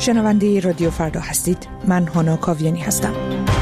شنونده رادیو فردا هستید. من هانا کاویانی هستم.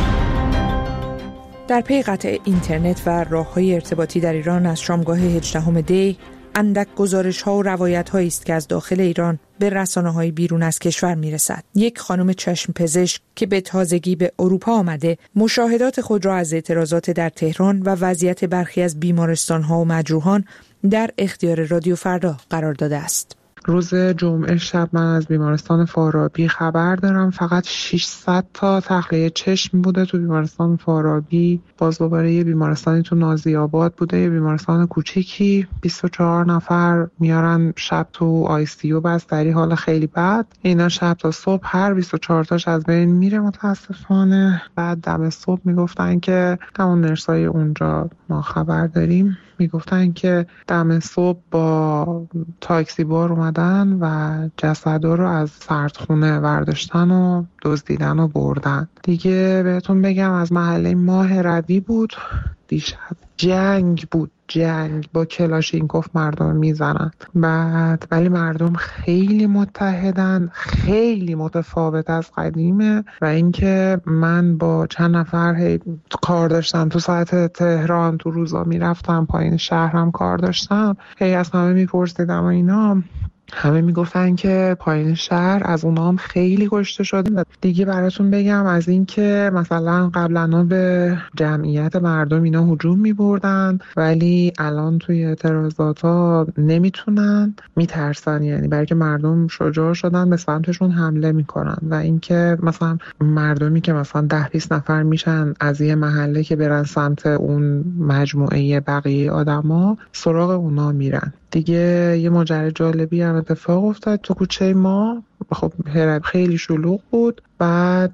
در پی قطع اینترنت و راه‌های ارتباطی در ایران از شامگاه 18 دی، اندک گزارش‌ها و روایت‌هایی است که از داخل ایران به رسانه‌های بیرون از کشور می‌رسد. یک خانم چشم پزشک که به تازگی به اروپا آمده، مشاهدات خود را از اعتراضات در تهران و وضعیت برخی از بیمارستان‌ها و مجروحان در اختیار رادیو فردا قرار داده است. روز جمعه شب من از بیمارستان فارابی خبر دارم. فقط 600 تا تخلیه چشم بوده تو بیمارستان فارابی. باز دوباره یه بیمارستانی تو نازی‌آباد بوده، یه بیمارستان کوچیکی. 24 نفر میارن شب تو آی سی یو بستری، حال خیلی بد. اینا شب تا صبح هر 24 تاش از بین میره متاسفانه. بعد دم صبح میگفتن که همون نرسای اونجا ما خبر داریم، میگفتن که دم صبح با تاکسی بار اومدن و جسدا رو از سردخونه ورداشتن و دزدیدن و بردن. دیگه بهتون بگم از محله ماه روی بود. دیشب جنگ بود، جنگ با کلاشینکوف مردم میزنن. بعد ولی مردم خیلی متحدن، خیلی متفاوت از قدیمه. و اینکه من با چند نفر کار داشتم تو ساعت تهران، تو روزا میرفتم پایین شهرم کار داشتم، از همه میپرسیدم و اینا، همه میگفتن که پایین شهر از اونا هم خیلی کشته شده. دیگه براتون بگم از این که مثلا قبلا به جمعیت مردم اینا هجوم میبردن، ولی الان توی اعتراضات ها نمیتونن، میترسن، یعنی برای که مردم شجاع شدن به سمتشون حمله میکنن. و اینکه مثلا مردمی که مثلا 10-20 نفر میشن از یه محله که برن سمت اون مجموعه بقیه آدما، سراغ اونا میرن. دیگه یه ماجرای جالبی هم اتفاق افتاد تو کوچه ما. خب خیلی شلوغ بود. بعد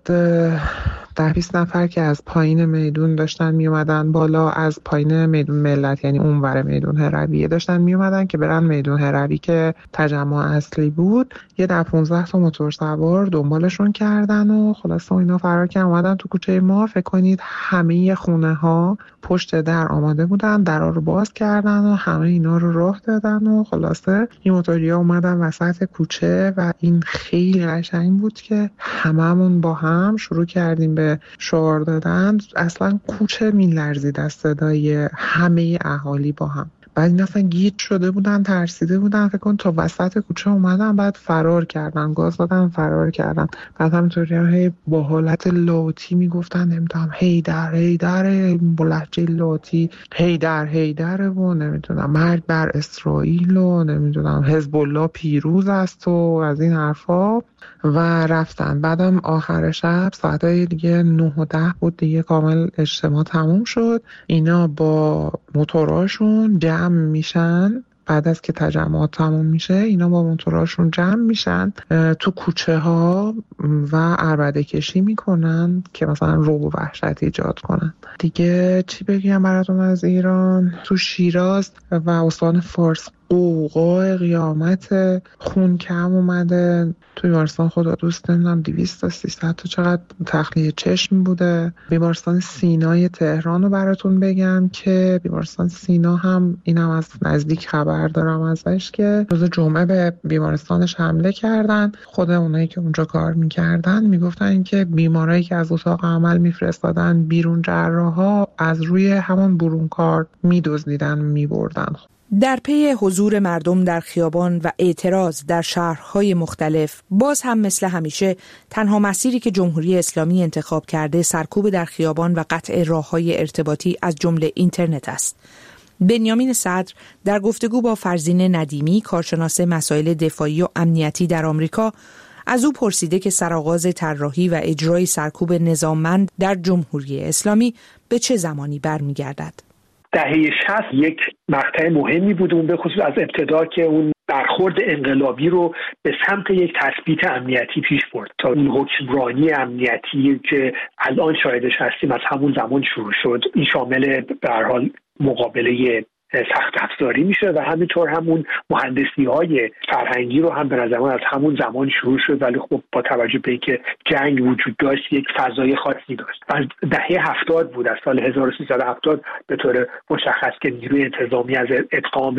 10-20 نفر که از پایین میدون داشتن می اومدن بالا، از پایین میدون ملت، یعنی اونور میدون هرویه، داشتن می اومدن که برن میدون هروی که تجمع اصلی بود. یه 10-15 تا موتور سوار دنبالشون کردن و خلاصه اینا فرار کردن اومدن تو کوچه ما. فکر کنید همه خونه ها پشت در آماده بودن، درا رو باز کردن و همه اینا رو راه دادن و خلاصه این موتوریا اومدن وسط کوچه. و این خیلی قشنگ بود که هممون با هم شروع کردیم به شعار دادن. اصلا کوچه میلرزید از صدای همه اهالی با هم. بعد این اصلا گیج شده بودن، ترسیده بودن، فکر کن تا وسط کوچه اومدن، بعد فرار کردن، گاز دادن فرار کردن. بعد همینطوری با حالت لاتی میگفتن نمیدونم هیدر هیدر، با لهجه لاتی هیدر هیدر و نمیدونم مرگ بر اسرائیل و نمیدونم حزب الله پیروز است و از این حرفا. و رفتن. بعدم آخر شب ساعتای دیگه 9 و 10 بود دیگه، کامل اجتماع تموم شد. اینا با موتوراشون جمع میشن، بعد از که تجمعات تموم میشه اینا با موتوراشون جمع میشن تو کوچه ها و عربده کشی میکنن که مثلا رعب و وحشت ایجاد کنن. دیگه چی بگم براتون از ایران؟ تو شیراز و استان فارس قوقای قیامت، خون کم اومده توی بیمارستان خدا دوست نمیدونم 200 تا 300 تا چقدر تخلیه چشم بوده. بیمارستان سینای تهران رو براتون بگم که بیمارستان سینا هم اینم از نزدیک خبر دارم ازش که روز جمعه به بیمارستانش حمله کردن. خود اونایی که اونجا کار میکردن میگفتن که بیمارایی که از اتاق عمل میفرستادن بیرون، جراحا از روی همون برون کار میدزدیدن میبردن. در پی حضور مردم در خیابان و اعتراض در شهرهای مختلف، باز هم مثل همیشه تنها مسیری که جمهوری اسلامی انتخاب کرده سرکوب در خیابان و قطع راههای ارتباطی از جمله اینترنت است. بنیامین صدر در گفتگو با فرزین ندیمی، کارشناس مسائل دفاعی و امنیتی در آمریکا، از او پرسیده که سرآغاز طراحی و اجرای سرکوب نظاممند در جمهوری اسلامی به چه زمانی برمیگردد. دهه 60 یک مقطع مهمی بود، اون به خصوص از ابتدا که اون برخورد انقلابی رو به سمت یک تثبیت امنیتی پیش برد تا این حکمرانی امنیتی که الان شاهدش هستیم از همون زمان شروع شد. این شامل به هر حال مقابله سخت افزاری میشه و همینطور همون مهندسی‌های فرهنگی رو هم به نظر من از همون زمان شروع شد، ولی خب با توجه به اینکه جنگ وجود داشت یک فضای خاصی داشت. و دهه 70 بود، از سال 1370 به طور مشخص که نیروی انتظامی از ادغام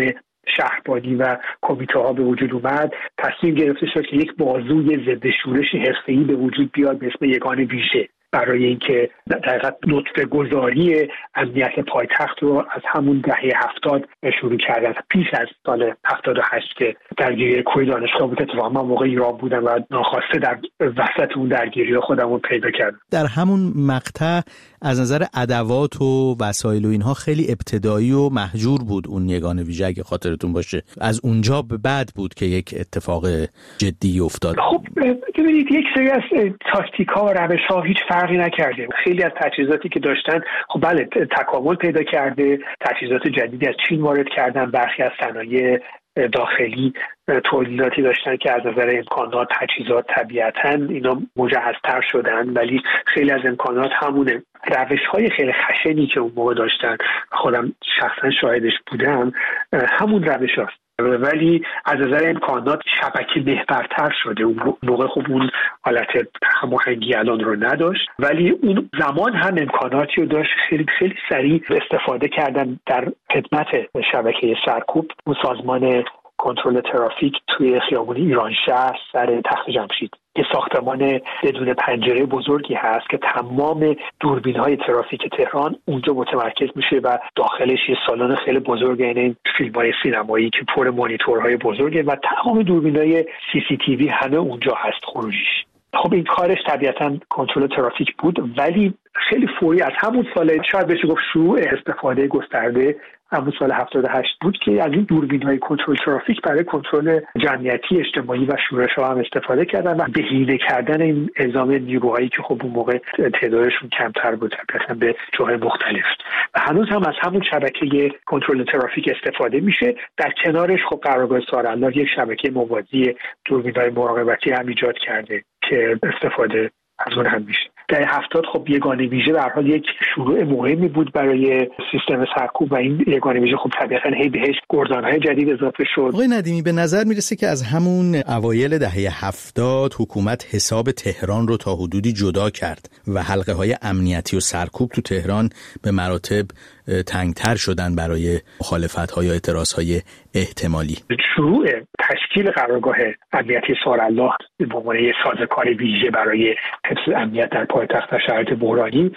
شهربانی و کمیته ها به وجود اومد، تصمیم گرفته شد که یک بازوی ضد شورش حرفه‌ای به وجود بیاد به اسم یگان ویژه، برای اینکه در حقیقت نطفه گذاری امنیت پایتخت رو از همون دهه 70 شروع کردن، پیش از سال 78 که درگیری کوی دانشگاه بود. اتفاقا من موقع ایران بودم و ناخواسته در وسط اون درگیری خودم رو پیدا کردم. در همون مقطع از نظر ادوات و وسایل و اینها خیلی ابتدایی و محجور بود اون یگان ویژه، اگه خاطرتون باشه. از اونجا به بعد بود که یک اتفاق جدی افتاد. خب ببینید، یک سری از تاکتیک‌ها و روش‌ها هیچ فرقی نکرده. خیلی از تجهیزاتی که داشتن خب بله تکامل پیدا کرده، تجهیزات جدیدی از چین وارد کردن، برخی از صنایع داخلی تولیداتی داشتن که از نظر امکانات تجهیزات طبیعتاً اینا مجهزتر شدن، ولی خیلی از امکانات همونه. روش‌های خیلی خشنی که اون موقع داشتن، خودم شخصا شاهدش بودم، همون روش هاست، ولی از نظر امکانات شبکه محورتر شده. اون موقع خب اون حالت هماهنگی الان رو نداشت، ولی اون زمان هم امکاناتی رو داشت. خیلی خیلی سریع استفاده کردن در خدمت شبکه سرکوب. اون سازمان کنترل ترافیک توی خیابون ایرانشهر سر تخت جمشید یه ساختمان بدون پنجره بزرگی هست که تمام دوربین‌های ترافیک تهران اونجا متمرکز میشه و داخلش یه سالن خیلی بزرگه، این فیلم‌های سینمایی که پر مانیتورهای بزرگه و تمام دوربین‌های CCTV همه اونجا هست خروجیش. خب این کارش طبیعتاً کنترل ترافیک بود، ولی خیلی فوری از همون سال، شاید بشه گفت شروع استفاده گسترده همون سال 78 بود که از این دوربین‌های کنترل ترافیک برای کنترل جمعیتی اجتماعی و شورش‌ها هم استفاده کردن و بهینه کردن این اعزام نیروهایی که خب اون موقع تعدادشون کمتر بود طبعاً به جاهای مختلف. و هنوز هم از همون شبکه کنترل ترافیک استفاده میشه. در کنارش خب قرارگاه سارالله یک شبکه موازی دوربین‌های مراقبتی هم ایجاد کرده که استفاده از اون هم میشه. در 70 خب یگان ویژه به هر حال یک شروع مهمی بود برای سیستم سرکوب و این یگان ویژه خب طبیعتاً هی بهش گردان‌های جدید اضافه شد. آقای ندیمی، به نظر میرسه که از همون اوایل دهه 70 حکومت حساب تهران رو تا حدودی جدا کرد و حلقه‌های امنیتی و سرکوب تو تهران به مراتب تنگتر شدن برای مخالفت‌ها یا اعتراضهای احتمالی. شروع تشکیل قرارگاه امنیتی سارالله به عنوان یک سازوکار ویژه برای حفظ امنیت در پایتخت در شرایط بحرانی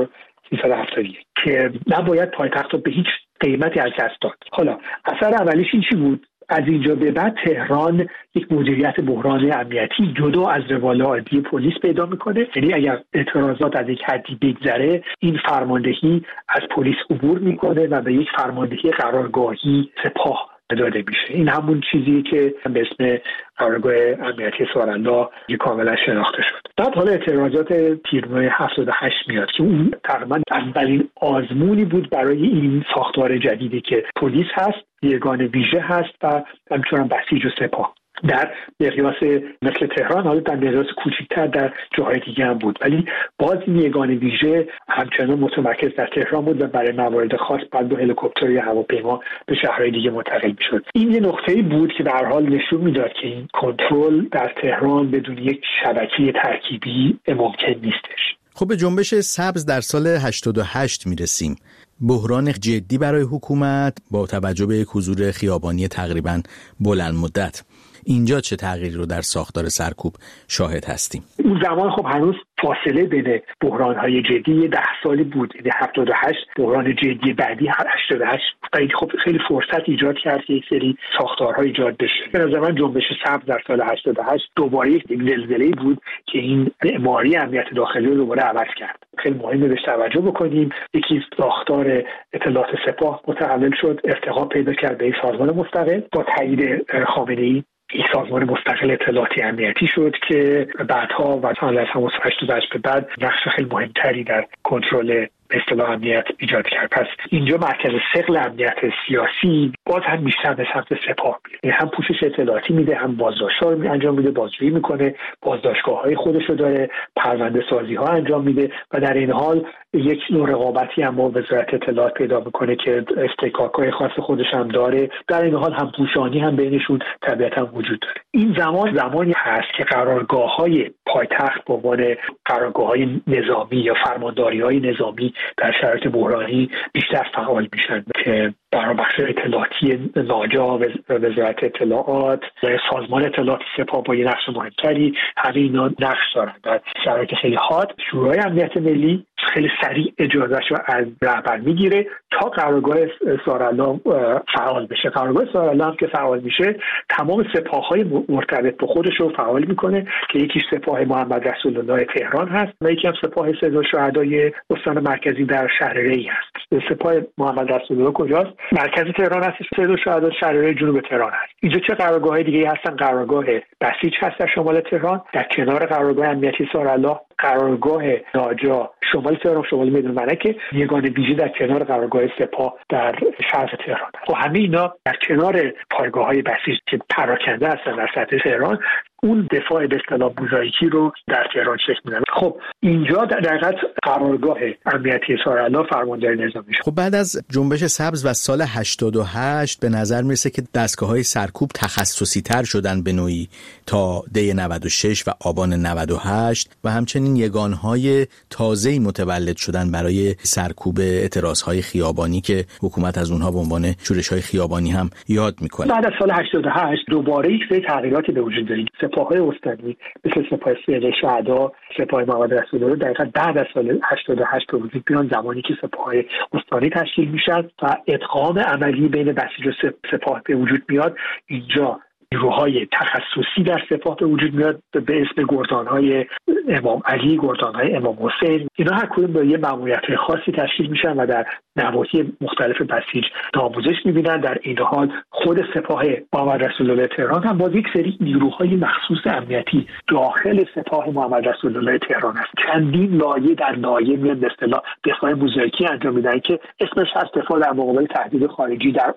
1371 که نباید پایتخت رو به هیچ قیمتی از دست داد. حالا اثر اولیش این چی بود؟ از اینجا به بعد تهران یک مدیریت بحران امنیتی جدا از روال عادی پلیس پیدا میکنه. یعنی اگر اعتراضات از یک حدی بگذره، این فرماندهی از پلیس عبور میکنه و به یک فرماندهی قرارگاهی سپاه داده میشه. این همون چیزی که به اسم قرارگاه امنیتی سارالله کاملا شناخته شد. بعد حالا اعتراضات تیرماه 78 میاد که اون تقریبا اولین آزمونی بود برای این ساختار جدیدی که پلیس هست، یگان ویژه هست و همچنان بسیج و سپاه. در مقیاس مثل تهران، حالا در مقیاس کوچکتر در جاهای دیگه هم بود، ولی باز این یگان ویژه همچنان متمرکز در تهران بود و برای موارد خاص بعد با هلیکوپتر یا هواپیما به شهرهای دیگه منتقل می‌شد. این یه نقطه‌ای بود که به هر حال نشون میداد که این کنترل در تهران بدون یک شبکه ترکیبی ممکن نیستش. خب به جنبش سبز در سال 88 میرسیم. بحران جدی برای حکومت با توجه به یک حضور خیابانی تقریباً بلند مدت. اینجا چه تغییری رو در ساختار سرکوب شاهد هستیم؟ اون زمان خب هنوز فاصله بین بحران‌های جدی 10 سالی بود. یعنی 78 بحران جدی بعدی 88 خب خیلی فرصت ایجاد کرد که یک سری ساختارها ایجاد بشه. به نظر من جنبش سبز در سال 88 دوباره یک زلزله‌ای بود که این معماری امنیت داخلی رو دوباره عوض کرد. خیلی مهمه بهش توجه بکنیم. یکی ساختار اطلاعات سپاه متحول شد، ارتقا پیدا کرد به یک سازمان مستقل با تایید خامنه‌ای. یک سازمان مستقل اطلاعاتی امنیتی شد که بعدها و سال 88 به بعد نقش خیلی مهمتری در کنترل به اصطلاح امنیت ایجاد کرد. پس اینجا مرکز ثقل امنیت سیاسی باز هم بیشتر به سمت سپاه میره. هم پوشش اطلاعاتی میده، هم بازداشت‌ها رو انجام میده، بازجویی میکنه، بازداشتگاه‌های خودش رو داره، پرونده سازی‌ها انجام میده و در این حال یک نوع رقابتی هم با وزارت اطلاعات پیدا میکنه که استحقاق‌های خاص خودش هم داره. در این حال هم پوشانی هم بینشون طبیعتاً وجود داره. این زمانی هست که قرارگاه‌های پایتخت به عنوان قرارگاه‌های نظامی یا فرمانداری‌های نظامی در شرایط بحرانی بیشتر فعال میشن که در بخش اطلاعاتی ناجا، وزارت اطلاعات، سازمان اطلاعات سپاه با یه نقش مهمتری، همه اینا نقش دارن. در شرایط خیلی حاد شورای امنیت ملی خیلی سریع اجازهش رو از رهبر میگیره تا قرارگاه سارالله فعال بشه. قرارگاه سارالله هم که فعال میشه تمام سپاه‌های مرتبط به خودش رو فعال میکنه که یکیش سپاه محمد رسول الله تهران هست و یکی هم سپاه سید الشهدای استان مرکزی در شهر ری هست. سپاه محمد رسول الله کجاست؟ مرکز تهران هست. سید الشهدای شهر ری جنوب تهران هست. اینجا چه قرارگاه‌های دیگه هستن؟ قرارگاه بسیج هست در شمال تهران، در کنار قرارگاه امنیتی سارالله، قرارگاه ناجا شمال تهران، شمال میدون ملکه، یگان ویژه در کنار قرارگاه سپاه در شرق تهران. خب همه اینا در کنار پایگاه‌های بسیج که پراکنده هستن در سطح تهران، اون دفاع به اصطلاح موزاییکی رو در تهران شکل میدن. خب اینجا در حقیقت قرارگاه امنیتی سارالله فرمانداری نظامی شد. خب بعد از جنبش سبز و سال 88 به نظر میرسه که دستگاه‌های سرکوب تخصصی تر شدن به نوعی تا دی 96 و آبان 98 و همچنین یگانهای تازه‌ای متولد شدن برای سرکوب اعتراضهای خیابانی که حکومت از اونها به عنوان شورش‌های خیابانی هم یاد میکنه. بعد از سال 88 دوباره یک سری تغییراتی به وجود اومد. سپاه‌های استانی مثل سپاه سید الشهدا، سپاه محمد رسول الله در حقیقت بعد از سال 88 به وجود میان، زمانی که سپاه‌های استانی تشکیل میشن و ادغام عملی بین بسیج و سپاه به وجود میاد. اینجا نیروهای تخصصی در سپاه به وجود میاد به اسم گردان‌های امام علی، گردان‌های امام حسین. اینا هر کدوم با یه ماموریت‌های خاصی تشکیل میشن و در نواحی مختلف بسیج آموزش می‌بینن. در این حال خود سپاه محمد رسول الله تهران هم با یک سری نیروهای مخصوص امنیتی داخل سپاه محمد رسول الله تهران است. چندین لایه در لایه میان به اصطلاح دفاع موزاییکی انجام میدن که اسمش هست دفاع در مقابل تهدید خارجی، در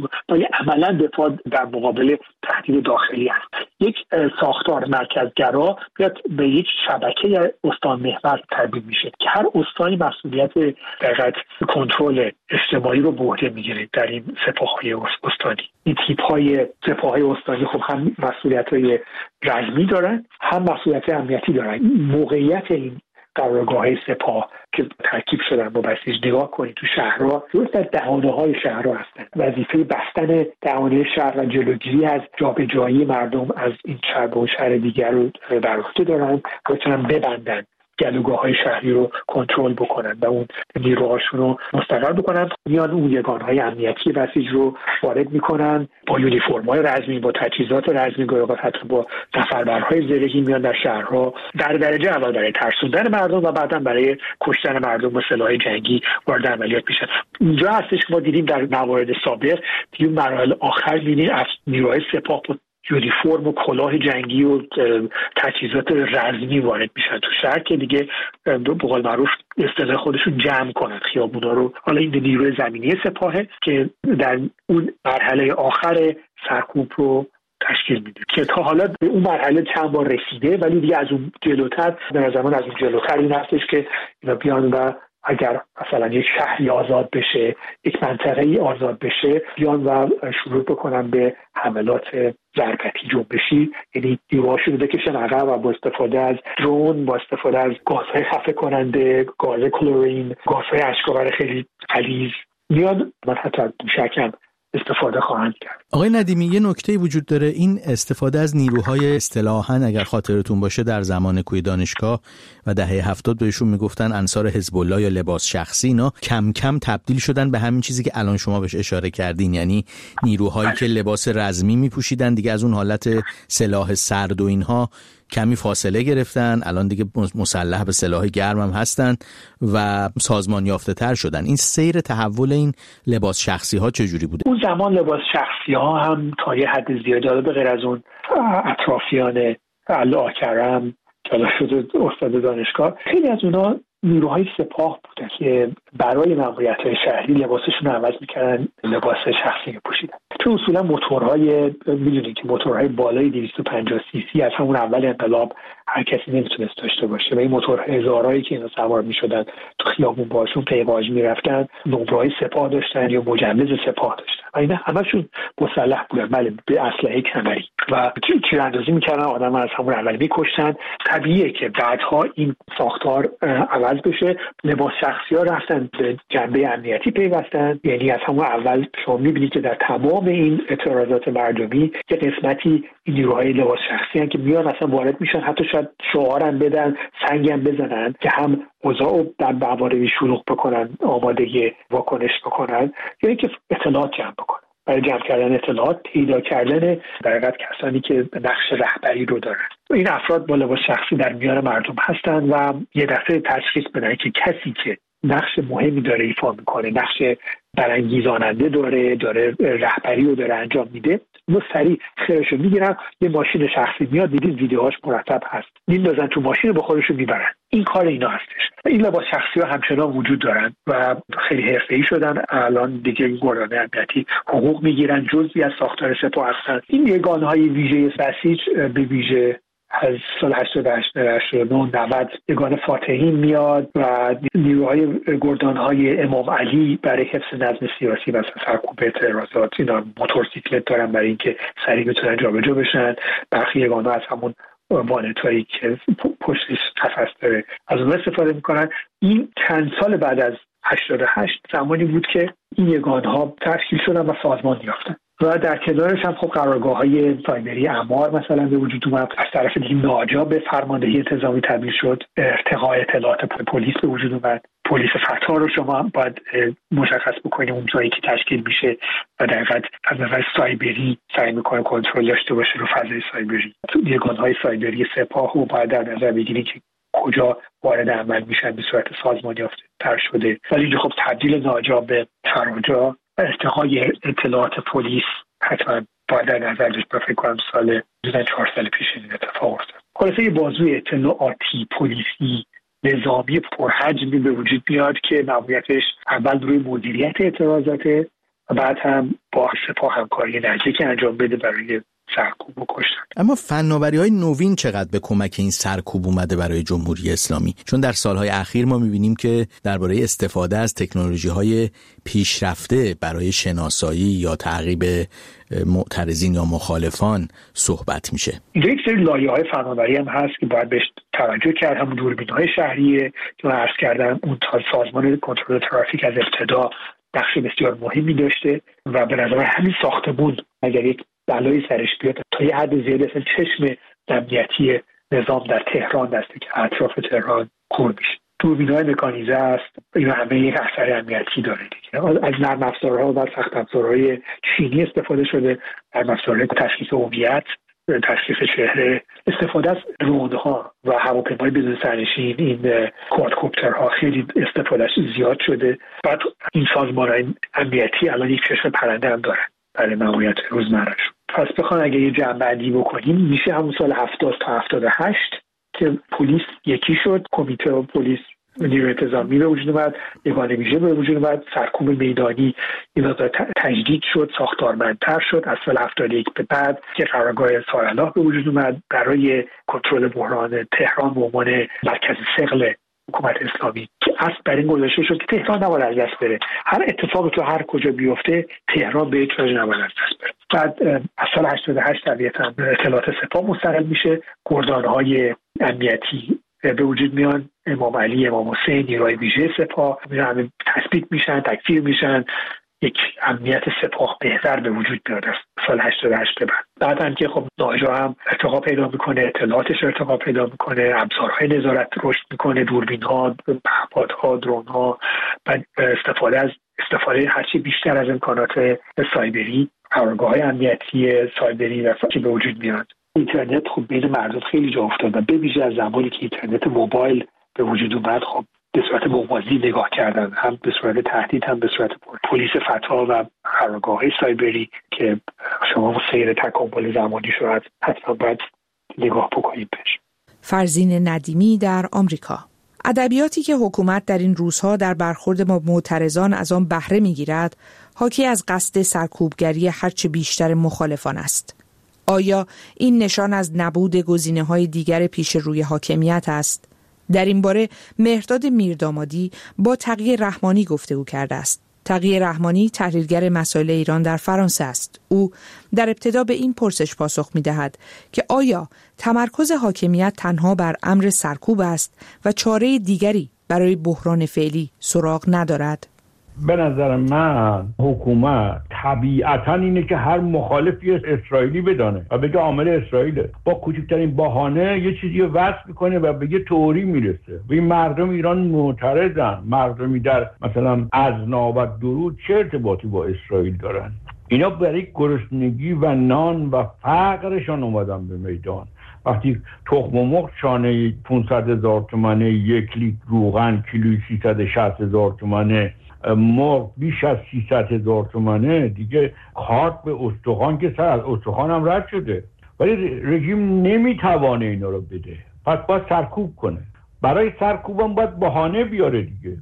عملا دفاع در مقابل تهدید داخلی است. یک ساختار مرکزگرا بیاد به یک شبکه استان محور تبدیل میشه که هر استانی مسئولیت دقیق کنترل اجتماعی رو به عهده میگیره. در این سپاه‌های استانی این تیپ‌های سپاه‌های استانی خب هم مسئولیت‌های رزمی دارن، هم مسئولیت امنیتی دارن. موقعیت این قرارگاه‌های سپاه که ترکیب شدن با بسیج نگاه کنید تو شهرها، درست در دهانه‌های شهرها هستن. وظیفه بستن دهانه شهر و جلوگیری از جابجایی مردم از این شهر به اون شهر دیگر رو بر عهده دارن، بتونن ببندن گلوگاه‌های شهری رو کنترل بکنن و اون نیروهاشون رو مستقر بکنن. میان اون یگان‌های امنیتی بسیج رو وارد میکنن با یونیفرم‌های رزمی، با تجهیزات رزمی، گاهی حتی با نفربرهای زرهی میان در شهرها در درجه اول برای ترسوندن مردم و بعداً برای کشتن مردم با سلاح جنگی وارد عملیات میشن. اینجا هستش که ما دیدیم در موارد سابق توی مراحل آخر می‌بینیم از نیروهای سپاه یونیفرم و کلاه جنگی و تجهیزات رزمی وارد میشن تو شهر که دیگه به قول معروف اصطلاح خودشون جمع کنن خیابونا رو. حالا این نیروی زمینی سپاهه که در اون مرحله آخر سرکوب رو تشکیل میده که تا حالا به اون مرحله چند بار رسیده، ولی دیگه از اون جلوتر به نظر من از اون جلوتر این هستش که اینا بیان و اگر مثلا یک شهری آزاد بشه، یک منطقه‌ای آزاد بشه، بیان و شروع بکنن به حملات ضربتی جنبشی، یعنی نیروهاشون رو بکشن عقب و با استفاده از درون، با استفاده از گازهای خفه کننده، گاز کلورین، گازهای اشک‌آور خیلی غلیظ میان و حتی شکم استفاده خواهند کرد. آقای ندیمی، یه نکته وجود داره، این استفاده از نیروهای اصطلاحاً اگر خاطرتون باشه در زمان کوی دانشگاه و دهه 70 بهشون میگفتن انصار حزب الله یا لباس شخصی، اینا کم کم تبدیل شدن به همین چیزی که الان شما بهش اشاره کردین، یعنی نیروهایی که لباس رزمی میپوشیدن دیگه از اون حالت سلاح سرد و اینها کمی فاصله گرفتن، الان دیگه مسلح به سلاح گرم هم هستن و سازمان یافته تر شدن. این سیر تحول این لباس شخصی ها چجوری بوده؟ اون زمان لباس شخصی ها هم تا یه حد زیادی، به غیر از اون اطرافیان الله کرم که حالا شده استاد دانشگاه، خیلی از اونا نیروهای سپاه بودن که برای ماموریت‌های شهری لباسشون رو عوض می‌کردن، لباس شخصی می‌پوشیدن. چون اصولا موتورهای می‌دونید که موتورهای بالای 250 سی سی از همون اول انقلاب هر کسی نمیتونست داشته باشه و این موتورهای هزارایی که اینا سوار می‌شدن تو خیابون باشون پیواج می‌رفتن، نمره‌های سپاه داشتن یا مجوز سپاه داشتن. و اینا همشون مسلح بودن، بله، به اسلحه کمری و تیراندازی میکردن، آدم از همون اول میکشتن. طبیعیه که بعدها این ساختار عوض بشه. لباس شخصی ها رفتن به جنبه امنیتی پیوستن، یعنی از همون اول شما میبینید که در تمام این اعتراضات مردمی که قسمتی این نیروهای لباس شخصی هستن که میان اصلا وارد میشن، حتی شاید شعارم بدن، سنگم بزنن که هم اوضاع در موارد شلوغ بکنن، آماده واکنش بکنن، یعنی که اطلاعات جمع بکنن. برای جمع کردن اطلاعات، پیدا کردن در حقیقت کسانی که نقش رهبری رو دارن. این افراد با لباس شخصی در میان مردم هستن و یه دفعه تشخیص بدن که کسی که نقش مهمی داره ایفا میکنه، نقش برانگیزاننده داره رهبری رو داره انجام میده، اونو سریع خیرشو میگیرن، یه ماشین شخصی میاد، دیدید ویدیوهاش مرتب هست، میندازن تو ماشین با خودشون میبرن. این کار اینا هستش. این لباس شخصی ها همچنان وجود دارن و خیلی حرفه‌ای شدن. الان دیگه گردان امنیتی حقوق میگیرن، جزئی از ساختار سپاه هستن. این یگانه‌های ویژه بسیج به ویژه از سال 88 90 یگان فاتحی میاد و نیروهای گردانهای امام علی برای حفظ نظم سیاسی و سرکوب اعتراضات اینا موتورسیکلت دارن برای اینکه سریع بتونن جابجا بشن. برخی یگانها از همون وانتایی که پشتش قفس داره از اون استفاده میکنن. این چند سال بعد از 88 زمانی بود که این یگانها تشکیل شدن و سازمان یافتن و در کنارش هم خب قرارگاه‌های سایبری اعمار مثلا به وجود اومد. از طرف دیگه ناجا به فرماندهی انتظامی تبدیل شد، ارتقاء اطلاعات پلیس به وجود اومد. پلیس فتا رو شما باید مشخص بکنید اون جایی که تشکیل میشه و در حقیقت از نظر سایبری سعی میکنه کنترل داشته باشه رو فضای سایبری. یگان‌های سایبری سپاه رو باید در نظر بگیرید که کجا وارد عمل میشن به صورت سازمان یافته تر شده. ولی اینجا خب تبدیل ناجا به فراجا، ارتقای اطلاعات پلیس حتما باید در نظر داشت. فکر کنم سال 4 سال پیش این اتفاق افتاد. خلاصه یه بازوی اطلاعاتی پلیسی نظامی پرحجمی به وجود میاد که ماموریتش اول روی مدیریت اعتراضاته و بعد هم با سپاه همکاری نزدیک انجام بده برای سرکوب و کشتن. اما فناوری‌های نوین چقدر به کمک این سرکوب اومده برای جمهوری اسلامی؟ چون در سالهای اخیر ما می‌بینیم که درباره استفاده از تکنولوژی‌های پیشرفته برای شناسایی یا تعقیب معترضین یا مخالفان صحبت میشه. یک سری لایه‌های فناوری هم هست که باید بهش توجه کرد. هم دوربین‌های شهریه که من عرض کردم، اون سازمان کنترل ترافیک از ابتدا نقش بسیار مهمی داشته و به نظر همین ساختمون اگر یک بلایی سرش بیاد تا یه حد زیادی اصلا چشم امنیتی نظام در تهران دسته که اطراف تهران کور میشه. دوربین‌های مکانیزه است، اینا همه یک اثر امنیتی داره دیگه. از نرم افزارها و سخت افزارهای چینی استفاده شده، نرم افزارهای تشخیص هویت، تشخیص چهره، استفاده از درون‌ها و هواپیمای بدون سرنشین، این کوادکوپترها خیلی استفادهش زیاد شده. بعد این سازمان‌های امنیتی الان یک چشم پرنده هم دارن برای ماموریت روزمره‌شون. پس بخوام اگه یه جمع‌بندی بکنیم میشه همون سال 70 تا 78 که پلیس یکی شد، کمیته پلیس نیروی انتظامی به وجود اومد، یگان ویژه به وجود اومد، سرکوب میدانی این تجدید شد، ساختارمندتر شد. از سال 71 به بعد که قرارگاه سارالله به وجود اومد برای کنترل بحران تهران به عنوان مرکز ثقل حکومت اسلامی که اصل بر این گذاشته شد که تهران نباید از دست بره. هر اتفاقی تو هر کجا بیفته تهران به هیچ وجه نباید از دست بره. بعد از سال 88 طبیعتاً اطلاعات سپاه مستقل میشه، گردان‌های امنیتی به وجود میان، امام علی، امام حسین، نیروهای ویژه سپاه همه تثبیت میشن، تکثیر میشن، یک امنیت سپاه بهتر به وجود میاد از سال 88 به بعد هم که خب ناجا هم ارتقا پیدا میکنه، اطلاعاتش ارتقا پیدا میکنه، ابزارهای نظارت رشد میکنه، دوربین‌ها، پهپادها، درون‌ها، بعد استفاده هرچی بیشتر از امکانات سایبری، قرارگاه‌های امنیتی سایبری که به وجود میاد. اینترنت خب بین مردم خیلی جا افتاد و به ویژه از زمانی که اینترنت موبایل به وجود اومد خب به صورت موازی نگاه کردن، هم به صورت تهدید هم به صورت پلیس فتا و قرارگاه‌های سایبری که شما سیر تکامل زمانی شد حتما باید نگاه بکنید بهش. فرزین ندیمی در آمریکا. ادبیاتی که حکومت در این روزها در برخورد با معترضان از آن بهره می‌گیرد، حاکی از قصد سرکوبگری هرچه بیشتر مخالفان است. آیا این نشان از نبود گزینه‌های دیگر پیش روی حاکمیت است؟ در این باره مهرداد میردامادی با تقی رحمانی گفتگو کرده است. تقی رحمانی تحلیلگر مسائل ایران در فرانسه است. او در ابتدا به این پرسش پاسخ می‌دهد که آیا تمرکز حاکمیت تنها بر امر سرکوب است و چاره دیگری برای بحران فعلی سراغ ندارد؟ به نظر من حکومت طبیعتاً اینه که هر مخالفی اسرائیلی بدانه و بگه عامل اسرائیله. با کوچکترین بهانه یه چیزی رو وصف میکنه و به یه توری میرسه. و این مردم ایران معترضن. مردمی در مثلا ازنا و درود چه ارتباطی با اسرائیل دارن؟ اینا برای گرسنگی و نان و فقرشان اومدن به میدان. وقتی تخم مرغ شانه 500,000 تومانه، 1 لیتر روغن کیلوی 360,000 تومانه، مرغ بیش از 300,000 تومانه، دیگه کارت به استخوان که سر از استخوان هم رد شده، ولی رژیم نمیتوانه اینا رو بده. پس باید سرکوب کنه. برای سرکوب هم باید بهانه بیاره دیگه.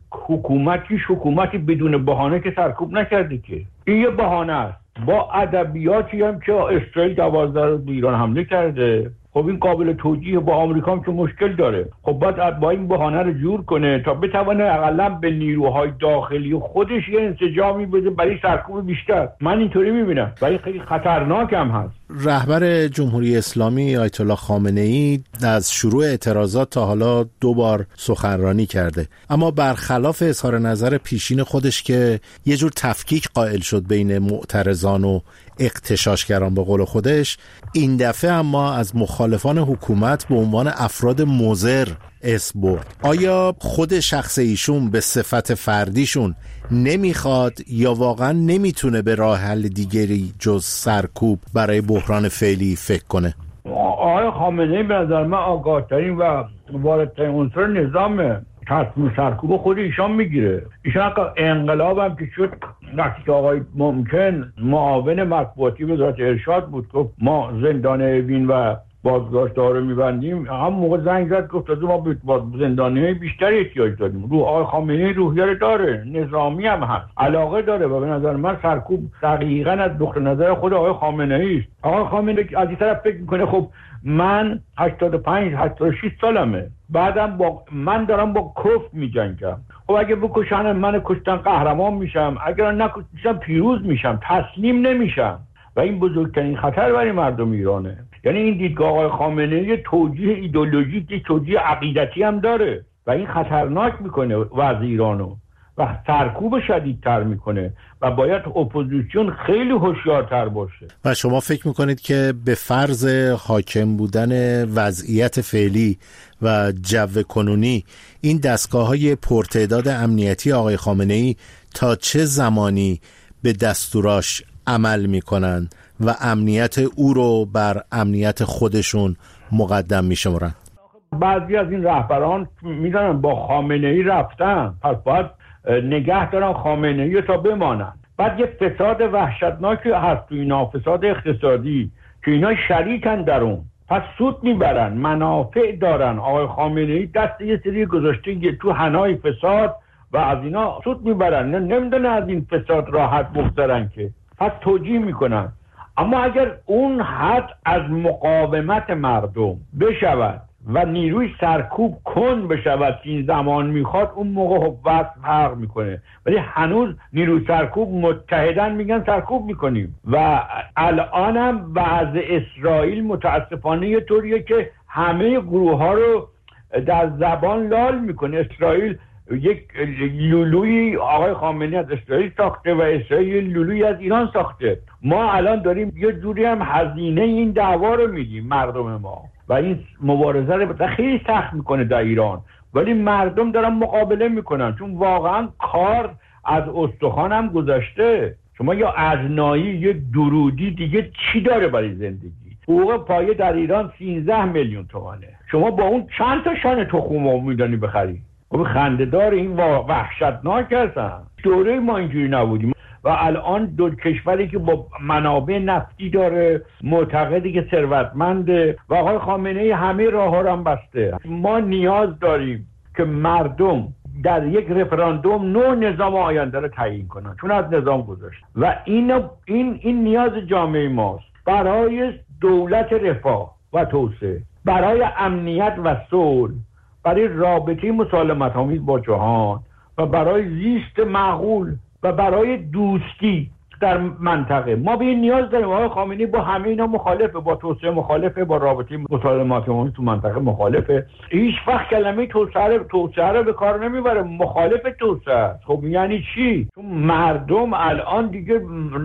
حکومتی بدون بهانه که سرکوب نکرده که. این یه بهانه است. با ادبیاتی هم که اسرائیل 12 روز به ایران حمله کرده، خب این قابل توجیه. با آمریکا هم که مشکل داره، خب باید با این بهانه رو جور کنه تا بتونه اقلا به نیروهای داخلی خودش یه انسجامی بده برای سرکوب بیشتر. من اینطوری میبینم، ولی خیلی خطرناک هم هست. رهبر جمهوری اسلامی آیت الله خامنه‌ای از شروع اعتراضات تا حالا 2 بار سخنرانی کرده، اما برخلاف اظهار نظر پیشین خودش که یه جور تفکیک قائل شد بین معترضان و اغتشاشگران به قول خودش، این دفعه اما از مخالفان حکومت به عنوان افراد مضر اسم برد. آیا خود شخص ایشون به صفت فردیشون نمیخواد یا واقعا نمیتونه به راه حل دیگری جز سرکوب برای بحران فعلی فکر کنه؟ آقای خامنه‌ای به نظر من آگاه‌ترین و واردترین عنصر نظامه. تصمیم سرکوب خود ایشان میگیره. ایشان انقلاب هم که شد، وقتی که آقای ممکن معاون مطبوعاتی وزارت ارشاد بود، گفت ما زندان اوین و بازداشت‌ها رو می‌بندیم، هم موقع زنگ زد گفت ما به زندانی‌های بیشتری احتیاج داریم. آقای خامنه‌ای روحیه رو داره، نظامی هم هست، علاقه داره و به نظر من سرکوب دقیقاً از نقطه نظر خود آقای خامنه‌ای است. آقای خامنه‌ای از این طرف فکر می‌کنه خب من 85-86 سالمه، بعدم من دارم با کفر می‌جنگم. خب اگه بکشن من کشتن قهرمان میشم، اگر نکشتن پیروز میشم، تسلیم نمیشم و این بزرگترین خطر برای مردم ایرانه. یعنی این دیدگاه آقای خامنه‌ای توجیه ایدئولوژیک، توجیه عقیدتی هم داره و این خطرناک میکنه وضع ایرانو و سرکوب شدیدتر میکنه و باید اپوزیسیون خیلی هوشیارتر باشه. و شما فکر میکنید که به فرض حاکم بودن وضعیت فعلی و جو کنونی این دستگاه‌های پرتعداد امنیتی آقای خامنه‌ای تا چه زمانی به دستوراش عمل میکنن و امنیت او رو بر امنیت خودشون مقدم میشمارن؟ بعضی از این رهبران میدونن با خامنه‌ای رفتن، پس باید نگه دارن خامنه‌ای تا بمانن. بعد یه فساد وحشتناکی هست تو اینا، فساد اقتصادی که اینا شریکن در اون، پس سود میبرن، منافع دارن. آقای خامنه‌ای دست یه سری گذاشته تو حنای فساد و از اینا سود میبرن، نمیدونن از این فساد راحت بگذرن که، پس توجیه میکنن. اما اگر اون حد از مقاومت مردم بشود و نیروی سرکوب کن بشود که این زمان میخواد، اون موقع وقت فرق میکنه. ولی هنوز نیروی سرکوب متحدن میگن سرکوب میکنیم و الانم وضع اسرائیل متاسفانه یه طوریه که همه گروه ها رو در زبان لال میکنه. اسرائیل یک لولوی آقای خامنه‌ای از اسرائیل ساخته و اسرائیل لولوی از ایران ساخته. ما الان داریم یه جوری هم هزینه این دعوا رو میدیم مردم ما و این مبارزه رو خیلی سخت میکنه در ایران، ولی مردم دارن مقابله میکنن چون واقعا کار از استخوان هم گذشته. شما یا ازنایی یا درودی دیگه چی داره برای زندگی؟ حقوق پایه در ایران 13 میلیون تومانه، شما با اون چند تا شانه تخم میدونی بخری؟ خب خنده‌دار، این وحشتناک هستن. دوره ما اینجوری نبودیم و الان دو کشوری که با منابع نفتی داره، معتقدی که ثروتمنده و آقای خامنه‌ای همه راه‌ها رو هم بسته. ما نیاز داریم که مردم در یک رفراندوم نوع نظام آینده رو تعیین کنن، چون از نظام گذاشت و این نیاز جامعه ماست برای دولت رفاه و توسعه، برای امنیت و صلح، برای رابطه مسالمت‌آمیز با جهان و برای زیست معقول و برای دوستی در منطقه. ما به این نیاز داریم. آقای خامنه‌ای با همه اینا مخالفه، با توسعه مخالفه، با رابطه مسالمات عمومی تو منطقه مخالفه. هیچ وقت کلمه توسعه رو به کار نمیبره، مخالف توسعه. خب یعنی چی؟ چون مردم الان دیگه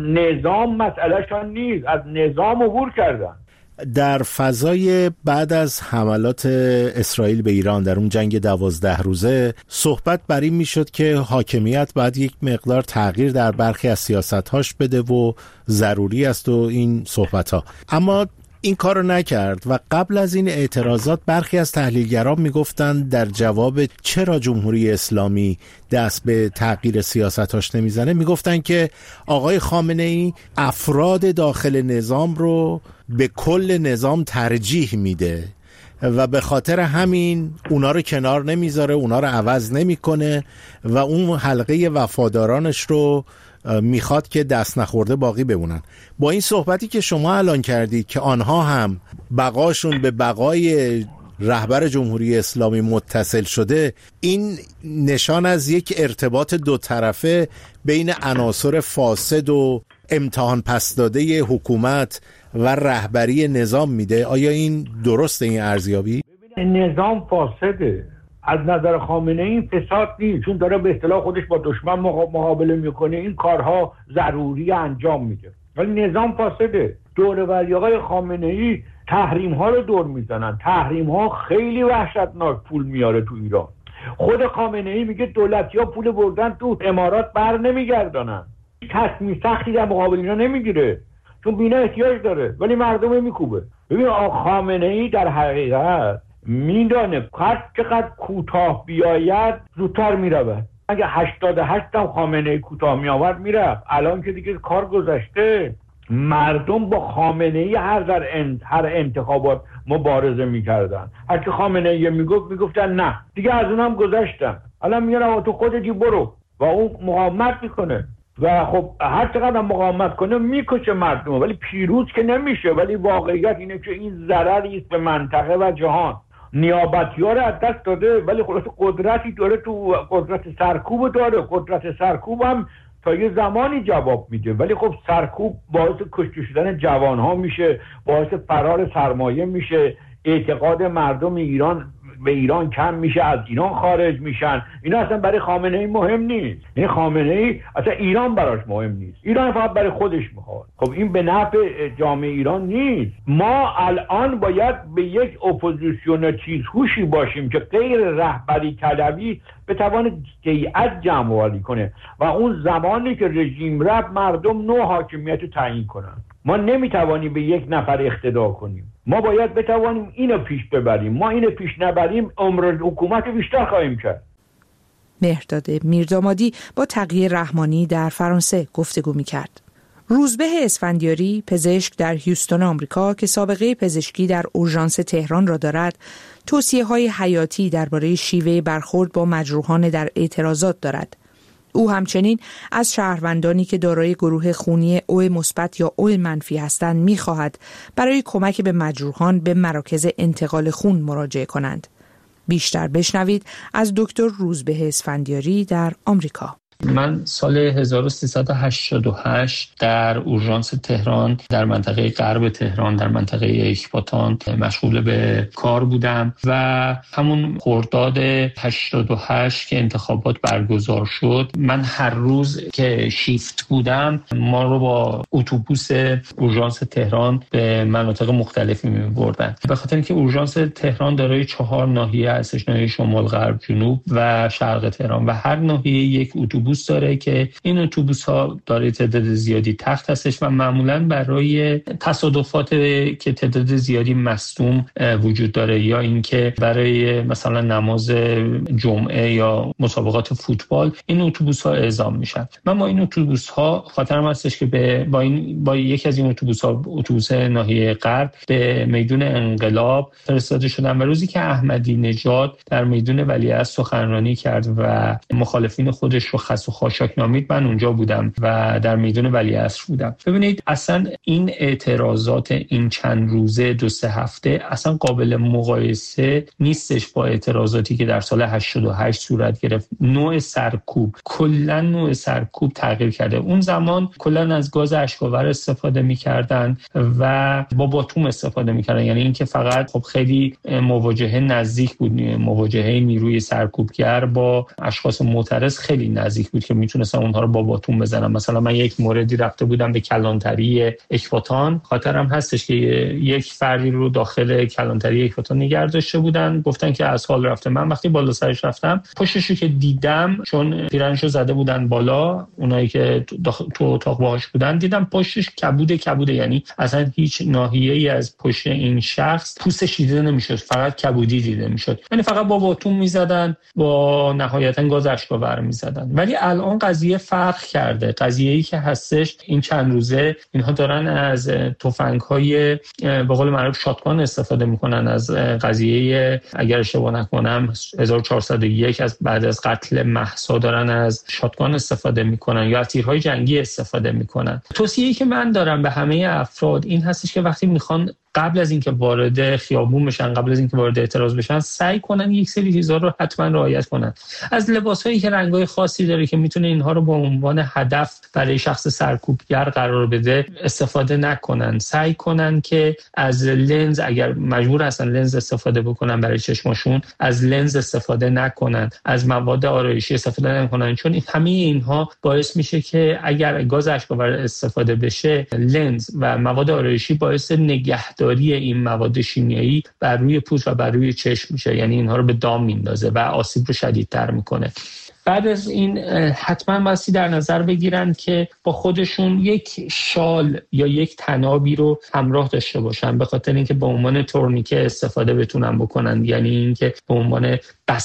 نظام مسئلهشان نیست، از نظام عبور کردن. در فضای بعد از حملات اسرائیل به ایران در اون جنگ 12 روزه صحبت بر این میشد که حاکمیت باید یک مقدار تغییر در برخی از سیاست‌هاش بده و ضروری است و این صحبت‌ها، اما این کار رو نکرد و قبل از این اعتراضات برخی از تحلیلگران میگفتند در جواب چرا جمهوری اسلامی دست به تغییر سیاستاش نمیزنه، میگفتند که آقای خامنه‌ای افراد داخل نظام رو به کل نظام ترجیح میده و به خاطر همین اونا رو کنار نمیذاره، اونا رو عوض نمیکنه و اون حلقه وفادارانش رو میخواد که دست نخورده باقی بمونن. با این صحبتی که شما الان کردید که آنها هم بقاشون به بقای رهبر جمهوری اسلامی متصل شده، این نشان از یک ارتباط دو طرفه بین عناصر فاسد و امتحان پس داده حکومت و رهبری نظام میده. آیا این درسته این ارزیابی؟ نظام فاسده. از نظر خامنه‌ای این فساد نیست، چون داره به اصطلاح خودش با دشمن مقابله میکنه، این کارها ضروری انجام میده، ولی نظام فاسده. دوروری آقای خامنه‌ای تحریم ها رو دور میزنن. تحریم ها خیلی وحشتناک پول میاره تو ایران. خود خامنه‌ای میگه دولتی ها پول بردن تو امارات بر نمیگردانن. تصمیم سختی در مقابل اینا نمیگیره چون بینا احتیاج داره، ولی مردم میکوبه. ببین خامنه‌ای در حقیقت میدانه هر چقدر کوتاه بیاید زودتر میرود. اگه 88 هم خامنه‌ای کوتاه میآورد میرفت. الان که دیگه کار گذشته، مردم با خامنه‌ای هر انتخابات مبارزه میکردن. هر که خامنه‌ای میگفتن نه دیگه، از اونم گذشتن. الان میگن تو خودت برو و اون مقاومت میکنه و خب هر چقدر مقاومت کنه میکشه مردم، ولی پیروز که نمیشه. ولی واقعیت اینه که این ضرری است به منطقه و جهان. نیابتی‌ها رو از دست داده، ولی خلاص قدرتی داره، تو قدرت سرکوب داره. قدرت سرکوب هم تا یه زمانی جواب میده، ولی خب سرکوب باعث کشته شدن جوانها میشه، باعث فرار سرمایه میشه، اعتقاد مردم به ایران کم میشه، از ایران خارج میشن. اینا اصلا برای خامنه‌ای مهم نیست. این خامنه‌ای اصلا ایران براش مهم نیست، ایران فقط برای خودش میخواد. خب این به نفع جامعه ایران نیست. ما الان باید به یک اپوزیسیون تیزهوشی باشیم که غیر رهبری طلبی بتوانه هیئت جمع‌آوری کنه و اون زمانی که رژیم رفت مردم نوع حاکمیت رو تعیین کنن. ما نمیتوانیم به یک نفر اقتدا کنیم. ما باید بتوانیم اینو پیش ببریم. ما اینو پیش نبریم عمر حکومت بیشتر خواهیم کرد. مهرداد میردامادی با تقی رحمانی در فرانسه گفتگو می‌کرد. روزبه اسفندیاری، پزشک در هیوستون آمریکا که سابقه پزشکی در اورژانس تهران را دارد، توصیه‌های حیاتی درباره شیوه برخورد با مجروحان در اعتراضات دارد. او همچنین از شهروندانی که دارای گروه خونی او مثبت یا او منفی هستند می‌خواهد برای کمک به مجروحان به مراکز انتقال خون مراجعه کنند. بیشتر بشنوید از دکتر روزبه اسفندیاری در آمریکا. من سال 1388 در اورژانس تهران در منطقه غرب تهران در منطقه اکباتان مشغول به کار بودم و همون خرداد 88 که انتخابات برگزار شد، من هر روز که شیفت بودم ما رو با اتوبوس اورژانس تهران به مناطق مختلفی می‌بردن، به خاطر اینکه اورژانس تهران دارای 4 ناحیه هستش، ناحیه شمال، غرب، جنوب و شرق تهران و هر ناحیه یک اتوبوس داره که این اتوبوس‌ها داره تعداد زیادی تخت هستش و معمولاً برای تصادفات که تعداد زیادی مصدوم وجود داره یا اینکه برای مثلا نماز جمعه یا مسابقات فوتبال این اتوبوس‌ها اعزام میشن. من با این اتوبوس‌ها خاطرم هستش که با یکی از این اتوبوس‌ها، اتوبوس ناحیه غرب، به میدون انقلاب فرستاده شدم و روزی که احمدی نژاد در میدون ولیعصر سخنرانی کرد و مخالفین خودش رو شکست و خاشاک نامید من اونجا بودم و در میدان ولیعصر بودم. ببینید اصلا این اعتراضات این چند روزه 2-3 هفته اصلا قابل مقایسه نیستش با اعتراضاتی که در سال 88 صورت گرفت. نوع سرکوب، کلا نوع سرکوب تغییر کرده. اون زمان کلا از گاز اشک‌آور استفاده می‌کردن و با باتوم استفاده می‌کردن، یعنی اینکه فقط خب خیلی مواجهه نزدیک بود، مواجهه نیروی سرکوبگر با اشخاص معترض خیلی نزدیک بود که میتونستن اونها رو با باتوم بزنن. مثلا من یک موردی رفته بودم به کلانتری اکباتان، خاطرم هستش که یک فردی رو داخل کلانتری اکباتان نگه داشته بودن، گفتن که از حال رفته. من وقتی بالا سرش رفتم پشتش رو که دیدم، چون پیرنشو زده بودن بالا، اونایی که تو اتاق باهاش بودن، دیدم پشتش کبوده، یعنی اصلا هیچ ناحیه‌ای از پشت این شخص پوستش دیده نمیشد، فقط کبودی دیده میشد، یعنی فقط با باتوم میزدن، با نهایتا گاز اشک‌آور میزدن. ولی الان قضیه فرق کرده. قضیه‌ای که هستش این چند روزه اینها دارن از تفنگ‌های به قول معروف شاتگان استفاده میکنن. از قضیه اگر اشتباه نکنم 1401 از بعد از قتل مهسا دارن از شاتگان استفاده میکنن یا از تیرهای جنگی استفاده میکنن. توصیه‌ای که من دارم به همه افراد این هستش که وقتی میخوان قبل از اینکه وارد خیابون بشن، قبل از اینکه وارد اعتراض بشن، سعی کنن یک سری چیزا رو حتما رعایت کنن. از لباسایی که رنگ‌های خاصی داره که میتونه اینها رو به عنوان هدف برای شخص سرکوبگر قرار بده استفاده نکنن. سعی کنن که از لنز، اگر مجبور هستن لنز استفاده بکنن برای چشماشون، از لنز استفاده نکنن، از مواد آرایشی استفاده نکنن، چون همه اینها باعث میشه که اگر گاز اشک‌آور استفاده بشه، لنز و مواد آرایشی باعث نگهداری این مواد شیمیایی بر روی پوست و بر روی چشم میشه، یعنی اینها رو به دام میندازه و آسیب رو شدیدتر میکنه. بعد از این حتما بسی در نظر بگیرن که با خودشون یک شال یا یک تنابی رو همراه داشته باشن، به خاطر اینکه به عنوان تورنیکه استفاده بتونن بکنن، یعنی اینکه به عنوان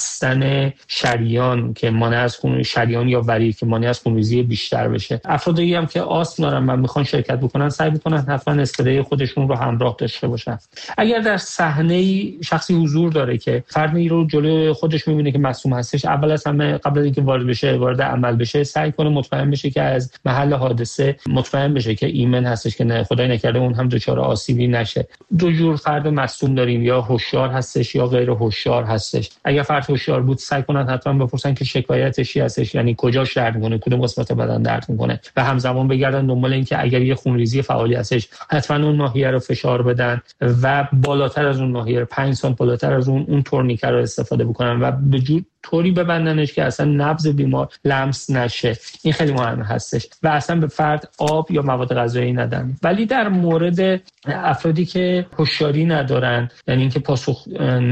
بستن شریان که مانع از خون، شریان یا وری که مانع از خونریزی بیشتر بشه. افرادی هم که آسم دارن و میخوان شرکت بکنن سعی بکنن حتما اسپری خودشون رو همراه داشته باشن. اگر در صحنه شخصی حضور داره که فردی رو جلوی خودش میبینه که مصدوم هستش، اول از همه قبل از اینکه وارد عمل بشه سعی کنه مطمئن بشه که از محل حادثه مطمئن بشه که ایمن هستش، که نه خدای نکرده اون هم دچار آسیبی نشه. دو جور فرد مصدوم داریم، یا هوشیار هستش یا غیر هوشیار هستش. اگر فرد هوشیار بود سعی کنن حتما بپرسن که شکایتش چی هستش، یعنی کجاش درد میکنه، کدوم قسمت بدن درد میکنه، و همزمان بگردن دنبال این که اگر یه خونریزی فعالی هستش حتما اون ناحیه رو فشار بدن و بالاتر از اون ناحیه 5 سانت بالاتر از اون تورنیکه رو استفاده بکنن و به جور طوری ببندنش که اصلا نبض بیمار لمس نشه. این خیلی مهم هستش و اصلا به فرد آب یا مواد غذایی ندن. ولی در مورد افرادی که هوشیاری ندارن، یعنی اینکه پاسخ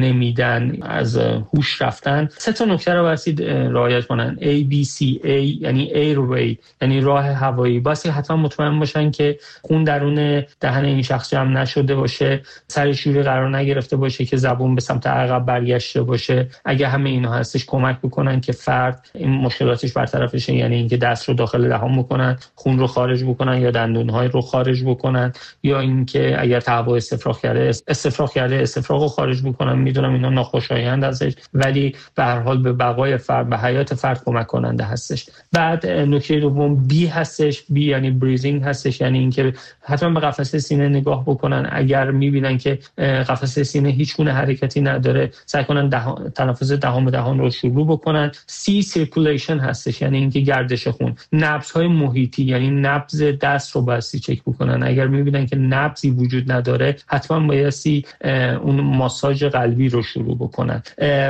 نمیدن، از هوش رفتن، 3 نکته رو باید رعایت کنن. ABCA یعنی ایروی، یعنی راه هوایی. باید حتما مطمئن باشن که خون درون دهن این شخص جمع نشده باشه، سرش جوری قرار نگرفته باشه که زبون به سمت عقب برگشته باشه. اگه همه اینا هست کمک بکنن که فرد این مشکلاتش برطرف بشه، یعنی اینکه دست رو داخل دهان بکنن، خون رو خارج بکنن یا دندون‌های رو خارج بکنن، یا اینکه اگر تهوع استفراغ کرده استفراغ رو خارج بکنن. میدونم اینا ناخوشایند ازش، ولی به هر حال به بقای فرد، به حیات فرد کمک کننده هستش. بعد نکته دوم بی هستش. بی یعنی بریزینگ هستش، یعنی اینکه حتما به قفسه سینه نگاه بکنن. اگر میبینن که قفسه سینه هیچ گونه حرکتی نداره سعی کنن تنفس دهان به دهان رو شروع بکنن. سی سیرکولیشن هستش، یعنی اینکه گردش خون. نبض‌های محیطی یعنی نبض دست رو باید چک بکنن. اگر میبینن که نبضی وجود نداره حتما باید اون ماساژ قلبی رو شروع بکنن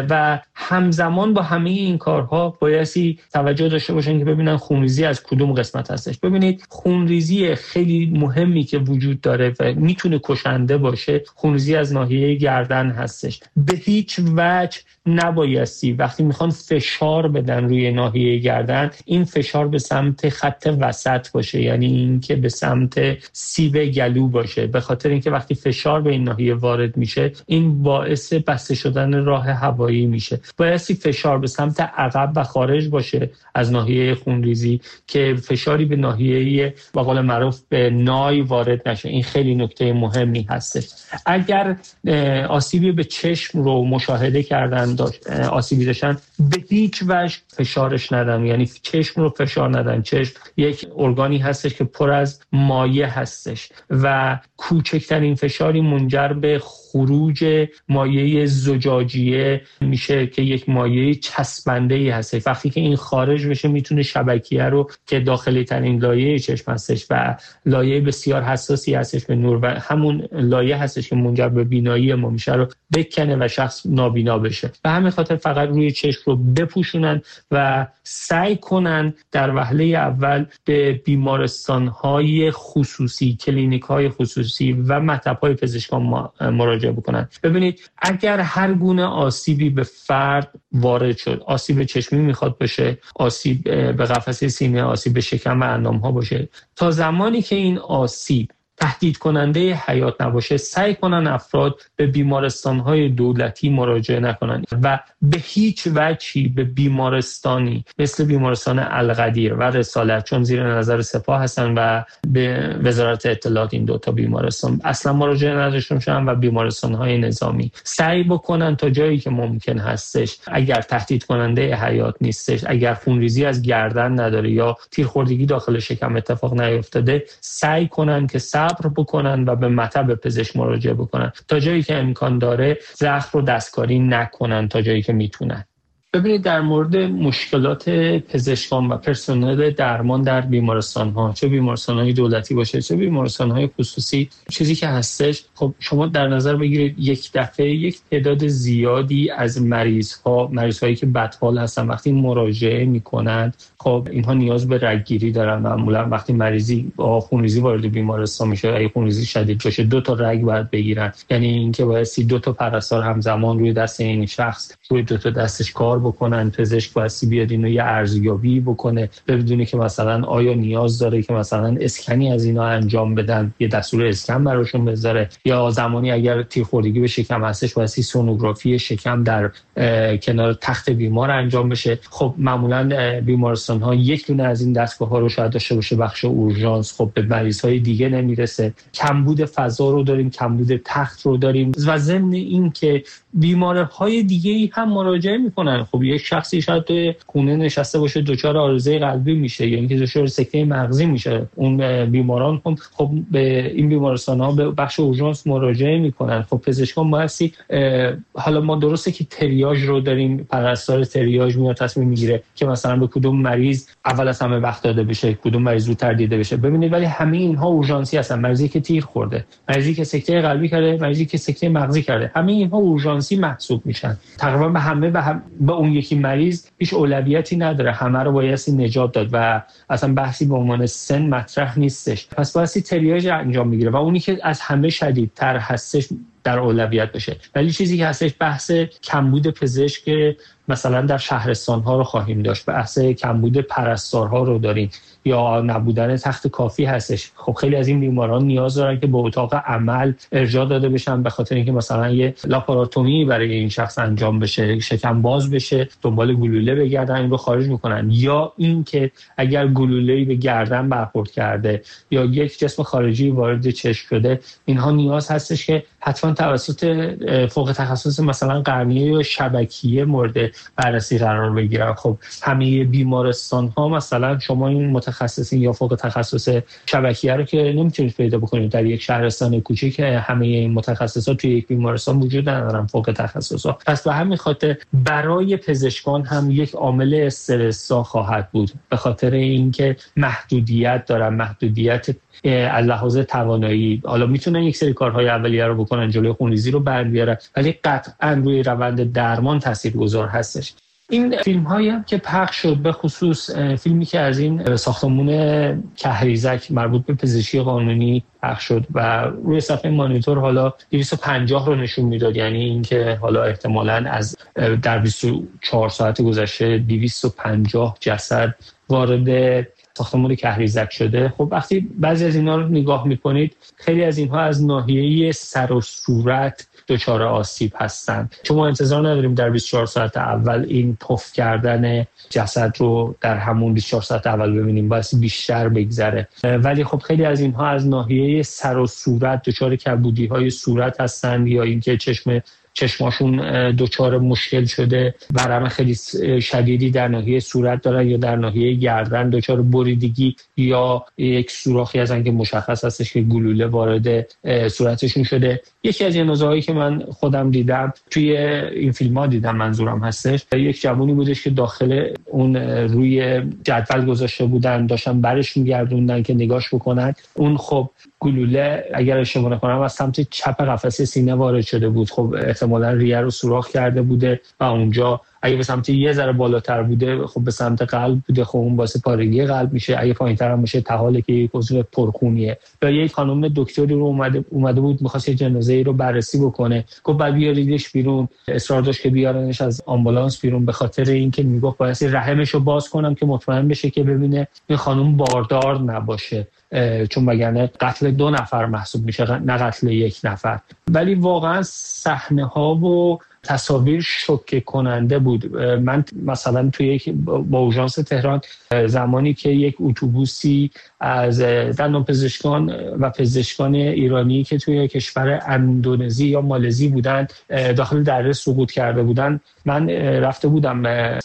و همزمان با همه این کارها باید توجه داشته باشن که ببینن خونریزی از کدوم قسمت هستش. ببینید خونریزی خیلی مهمی که وجود داره و میتونه کشنده باشه، خونریزی از ناحیه گردن هستش. به هیچ وجه نبایستی وقتی میخوان فشار بدن روی ناحیه گردن این فشار به سمت خط وسط باشه، یعنی این که به سمت سیب گلو باشه، به خاطر اینکه وقتی فشار به این ناحیه وارد میشه این باعث بسته شدن راه هوایی میشه. بایستی فشار به سمت عقب و خارج باشه از ناحیه خونریزی که فشاری به ناحیه به قول معروف به نای وارد نشه. این خیلی نکته مهمی هستش. اگر آسیبی به چشم رو مشاهده کردن، آسیبی بشن به هیچ وجه فشارش ندن، یعنی چشم رو فشار ندن. چشم یک ارگانی هستش که پر از مایع هستش و کوچکترین فشاری منجر به خروج مایع زجاجیه میشه که یک مایع چسبنده‌ای هست. وقتی که این خارج بشه میتونه شبکیه رو که داخلی ترین لایه چشم هستش و لایه بسیار حساسی هستش به نور و همون لایه هستش که منجر به بینایی ما میشه رو بکنه و شخص نابینا بشه. و همین خاطر فقط روی چشم رو بپوشونن و سعی کنن در وهله اول به بیمارستان‌های خصوصی، کلینیک‌های خصوصی و مطب‌های پزشکان مراجعه بکنن. ببینید اگر هر گونه آسیبی به فرد وارد شد، آسیب چشمی میخواد باشه، آسیب به قفسه سینه، آسیب به شکم و اندام‌ها باشه، تا زمانی که این آسیب تهدید کننده حیات نباشه سعی کنن افراد به بیمارستان‌های دولتی مراجعه نکنن و به هیچ وجهی به بیمارستانی مثل بیمارستان القدیر و رسالت، چون زیر نظر سپاه هستن و به وزارت اطلاعات این دوتا بیمارستان اصلا مراجعه نداشته باشن و بیمارستان‌های نظامی سعی بکنن تا جایی که ممکن هستش، اگر تهدید کننده حیات نیستش، اگر خونریزی از گردن نداره یا تیرخوردگی داخل شکم اتفاق نیفتاده، سعی کنن که صبر بکنن و به مطب پزشک مراجعه بکنن تا جایی که امکان داره زخم رو دستکاری نکنن تا جایی که میتونن. ببینید در مورد مشکلات پزشکان و پرسنل درمان در بیمارستان‌ها، چه بیمارستان‌های دولتی باشه چه بیمارستان‌های خصوصی، چیزی که هستش، خب شما در نظر بگیرید یک دفعه یک تعداد زیادی از مریض‌هایی که بدحال هستن وقتی مراجعه می‌کنند، خب اینها نیاز به رگگیری دارن. معمولا وقتی مریضی با خونریزی وارد بیمارستان میشه، اگه خونریزی شدید باشه 2 تا رگ باید بگیرن، یعنی اینکه باید 2 تا پرستار همزمان روی دست این شخص روی 2 تا دستش کار بکنن. پزشک باید بیاد اینو یه ارزیابی بکنه بدونه که مثلا آیا نیاز داره که مثلا اسکنی از اینا انجام بدن، یه دستور اسکن براشون بذاره، یا زمانی اگر تیرخوردگی به شکم هستش باید سونوگرافی شکم در کنار تخت بیمار انجام بشه. خب معمولا بیمارستان‌ها یک دونه از این دستگاه‌ها رو شاید داشته باشه، بخش اورژانس خب به مریض‌های دیگه نمیرسه. کمبود فضا رو داریم، کمبود تخت رو داریم و ضمن این که بیمارهای دیگه‌ای هم مراجعه میکنن. خب یک شخصی شاید توی خونه نشسته باشه دچار عارضه قلبی میشه یا اینکه دچار سکته مغزی میشه، اون بیماران خب به این بیمارستان‌ها به بخش اورژانس مراجعه میکنن. خب پزشکان بایستی حالا ما درسته که تریاژ رو داریم، پرستار تریاژ میاد تصمیم میگیره که مثلا به کدوم مریض اول از همه وقت داده بشه، کدوم مریض زودتر دیده بشه. ببینید ولی همه اینها اورژانسی هستن. مریضی که تیر خورده، مریضی که سکته قلبی کرده، مریضی که سکته مغزی کرده، همه اینها اورژانسی محسوب میشن. تقریبا به همه به اون یکی مریض هیچ اولویتی نداره، همه رو بایستی نجات داد و اصلا بحثی به عنوان سن مطرح نیستش. پس بایستی تریاژ انجام میگیره و اونی که از همه شدیدتر هستش در اولویت بشه. ولی چیزی که هستش بحث کمبود پزشک مثلا در شهرستان‌ها رو خواهیم داشت، بحث کمبود پرستارها رو داریم یا نبودن تخت کافی هستش. خب خیلی از این بیماران نیاز دارن که به اتاق عمل ارجاع داده بشن به خاطر اینکه مثلا یه لاپاراتومی برای این شخص انجام بشه، شکم باز بشه، دنبال گلوله بگردن این رو خارج میکنن، یا اینکه اگر گلوله‌ای به گردن برخورد کرده یا یک جسم خارجی وارد چشم شده، اینها نیاز هستش که حتما توسط فوق تخصص مثلا قرنیه یا شبکیه مورد بررسی قرار بگیرن. خب همه بیمارستان ها مثلا شما این متخصصین یا فوق تخصص شبکیه رو که نمیتونید پیدا بکنید در یک شهرستان کوچیک. همه این متخصصات توی یک بیمارستان وجود ندارن فوق تخصصا. پس به همین خاطر برای پزشکان هم یک عامل استرس‌زا خواهد بود به خاطر اینکه محدودیت دارن، محدودیت از لحاظ توانایی. حالا میتونن یک سری کارهای اولیه رو بکنن، جلوی خونریزی رو بر بیارن، ولی قطعاً روی روند درمان تاثیرگذار هستش. این فیلم هایی هم که پخش شد، به خصوص فیلمی که از این ساختمون کهریزک مربوط به پزشکی قانونی پخش شد و روی صفحه مانیتور حالا 250 رو نشون میداد، یعنی اینکه حالا احتمالاً از در 24 ساعت گذشته 250 جسد وارد ساختمون کهریزک شده. خب وقتی بعضی از اینا رو نگاه میکنید، خیلی از اینها از ناحیه سر و صورت دچار آسیب هستن. چون ما انتظار نداریم در 24 ساعت اول این پف کردن جسد رو در همون 24 ساعت اول ببینیم، باید بیشتر بگذره. ولی خب خیلی از اینها از ناحیه سر و صورت دچار کبودی‌های صورت هستن یا اینکه چشم چشماشون دچار مشکل شده، ورم خیلی شدیدی در ناحیه صورت دارن یا در ناحیه گردن دچار بریدگی یا یک سوراخی هستن که مشخص هستش که گلوله وارد صورتشون شده. یکی از جنازه‌هایی که من خودم دیدم توی این فیلم‌ها دیدم، منظورم هستش، یک جوونی بودش که داخل اون روی جدول گذاشته بودن، داشتن برش می‌گردوندن که نگاش بکنن. اون خب گلوله اگر اشتباه نکنم از سمت چپ قفسه سینه وارد شده بود. خب احتمالاً ریه رو سوراخ کرده بوده و اونجا اگه به سمت یه ذره بالاتر بوده خب به سمت قلب بوده، خب اون واسه پارگی قلب میشه. اگه پایین‌تر هم باشه تحاله که یک عضو پرخونیه. یا یک خانم دکتری رو اومده بود می‌خواست جنازه‌ای رو بررسی بکنه، گفت بعد بیاریدش بیرون، اصرار داشت که بیارنش از آمبولانس بیرون به خاطر اینکه میگفت باید رحمش رو باز کنم که مطمئن بشه که ببینه این خانم باردار نباشه، چون وگرنه قتل 2 نفر محسوب میشه نه قتل 1 نفر. ولی واقعا صحنه‌ها و تصاویر شوکه کننده بود. من مثلا توی با اورژانس تهران زمانی که یک اتوبوسی از دندانپزشکان و پزشکان ایرانی که توی کشور اندونزی یا مالزی بودن داخل دره سقوط کرده بودن، من رفته بودم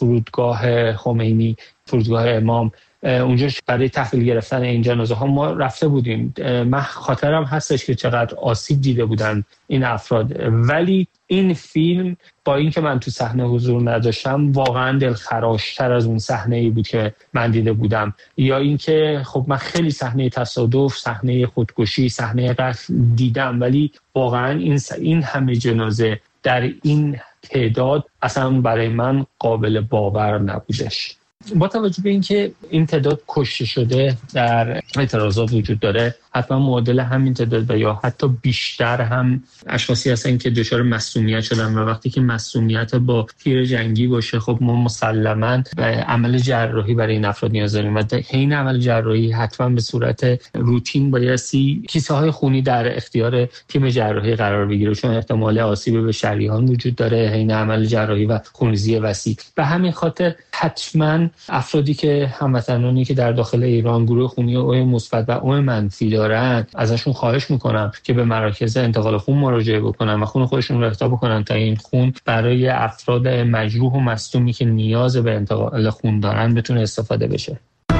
فرودگاه خمینی، فرودگاه امام، اونجا برای تحویل گرفتن این جنازه ها ما رفته بودیم. من خاطرم هستش که چقدر آسیب دیده بودن این افراد، ولی این فیلم با اینکه من تو صحنه حضور نداشتم واقعا دلخراشتر از اون صحنه‌ای بود که من دیده بودم. یا اینکه خب من خیلی صحنه تصادف، صحنه خودکشی، صحنه قتل دیدم، ولی واقعا این همه جنازه در این تعداد اصلا برای من قابل باور نبودش. با توجه به اینکه این تعداد کشته شده در اعتراضات وجود داره، حتما معادل همین تعداد و یا حتی بیشتر هم اشخاصی هستن که دچار مسمومیت شدن و وقتی که مسمومیت با تیر جنگی باشه خب ما مسلماً عمل جراحی برای این افراد نیاز داریم و حین عمل جراحی حتما به صورت روتین بایستی کیسه های خونی در اختیار تیم جراحی قرار بگیره، چون احتمال آسیب به شریان وجود داره حین عمل جراحی و خونریزی وسیع. به همین خاطر حتما افرادی که هموطنانی که در داخل ایران گروه خونی او مثبت و او منفی دارن، ازشون خواهش میکنم که به مراکز انتقال خون مراجعه بکنن و خون خودشون رو اهدا بکنن تا این خون برای افراد مجروح و مصدومی که نیاز به انتقال خون دارن بتونه استفاده بشه.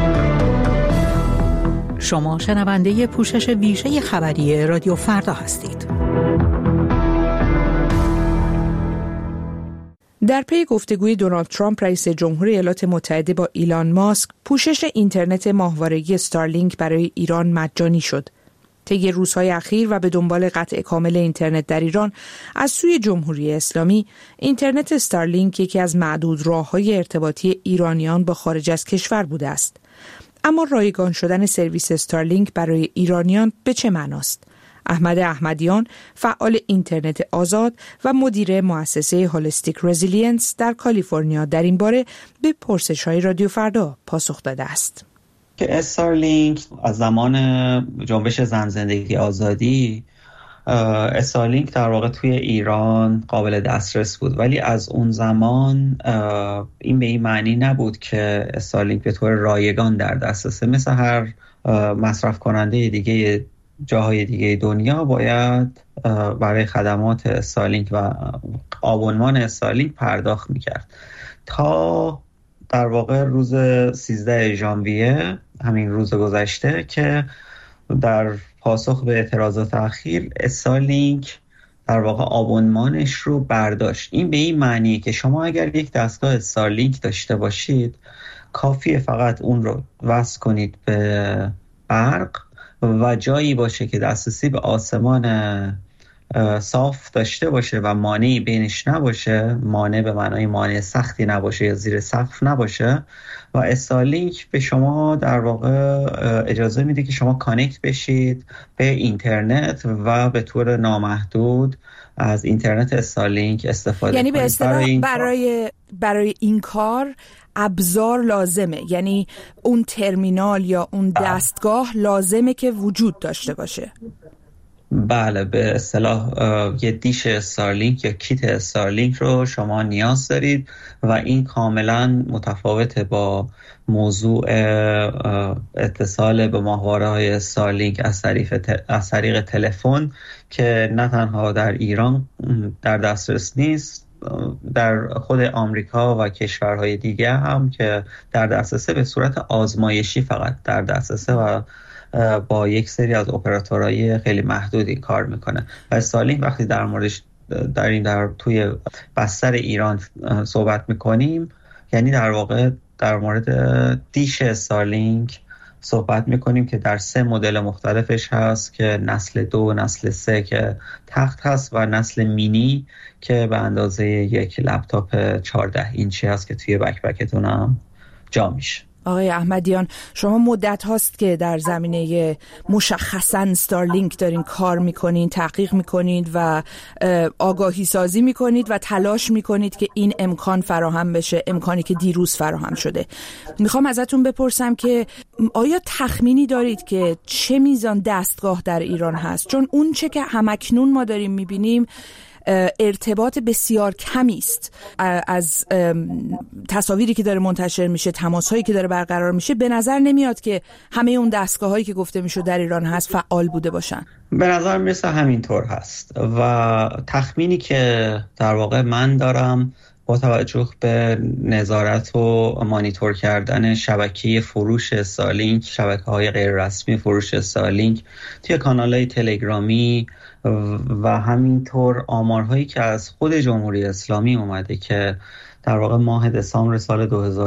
شما شنونده پوشش ویژه خبری رادیو فردا هستید. در پی گفتگوی دونالد ترامپ رئیس جمهوری ایالات متحده با ایلان ماسک، پوشش اینترنت ماهواره‌ای استارلینک برای ایران مجانی شد. طی روزهای اخیر و به دنبال قطع کامل اینترنت در ایران از سوی جمهوری اسلامی، اینترنت استارلینک یکی از معدود راه‌های ارتباطی ایرانیان با خارج از کشور بوده است. اما رایگان شدن سرویس استارلینک برای ایرانیان به چه معناست؟ احمد احمدیان، فعال اینترنت آزاد و مدیر مؤسسه هالیستیک رزیلینس در کالیفرنیا، در این باره به پرسش‌های رادیو فردا پاسخ داده است. که استارلینک از زمان جنبش زن زندگی آزادی، استارلینک در واقع توی ایران قابل دسترس بود، ولی از اون زمان این به این معنی نبود که استارلینک به طور رایگان در دسترسه. مثل هر مصرف کننده دیگه جاهای دیگه دنیا باید برای خدمات استارلینک و آبونمان استارلینک پرداخت میکرد تا در واقع روز 13 ژانویه، همین روز گذشته، که در پاسخ به اعتراضات اخیر استارلینک در واقع آبونمانش رو برداشت. این به این معنی که شما اگر یک دستگاه استارلینک داشته باشید کافیه فقط اون رو وصل کنید به برق و جایی باشه که دسترسی به آسمان صاف داشته باشه و مانعی بینش نباشه، مانع به معنای مانع سختی نباشه یا زیر سقف نباشه، و استارلینک به شما در واقع اجازه میده که شما کانکت بشید به اینترنت و به طور نامحدود از اینترنت استارلینک استفاده کنید. یعنی به اصطلاح برای این کار ابزار لازمه، یعنی اون ترمینال یا اون دستگاه لازمه که وجود داشته باشه. بله، به اصطلاح یه دیش استارلینک یا کیت استارلینک رو شما نیاز دارید و این کاملا متفاوته با موضوع اتصال به ماهواره‌های استارلینک از طریق تلفن که نه تنها در ایران در دسترس نیست، در خود آمریکا و کشورهای دیگه هم که در دسترسه به صورت آزمایشی فقط در دسترسه و با یک سری از اپراتورهای خیلی محدودی کار میکنه. و استارلینک وقتی در موردش در توی بستر ایران صحبت میکنیم، یعنی در واقع در مورد دیش استارلینک صحبت میکنیم که در 3 مدل مختلفش هست که نسل 2، نسل 3 که تخت هست و نسل مینی که به اندازه یک لپتاپ 14 اینچی هست که توی بکپکتون هم جا میشه. آقای احمدیان، شما مدت هاست که در زمینه مشخصاً استارلینک دارین کار میکنین، تحقیق میکنید و آگاهی سازی میکنید و تلاش میکنید که این امکان فراهم بشه، امکانی که دیروز فراهم شده. میخوام ازتون بپرسم که آیا تخمینی دارید که چه میزان دستگاه در ایران هست؟ چون اون چه که همکنون ما داریم میبینیم ارتباط بسیار کمی است. از تصاویری که داره منتشر میشه، تماس‌هایی که داره برقرار میشه، به نظر نمیاد که همه اون دستگاه‌هایی که گفته میشه در ایران هست فعال بوده باشن. به نظر میرسه همینطور هست و تخمینی که در واقع من دارم با توجه به نظارت و مانیتور کردن شبکه فروش استارلینک، شبکه‌های غیر رسمی فروش استارلینک توی کانال‌های تلگرامی و همینطور آمارهایی که از خود جمهوری اسلامی اومده که در واقع ماه دسامبر سال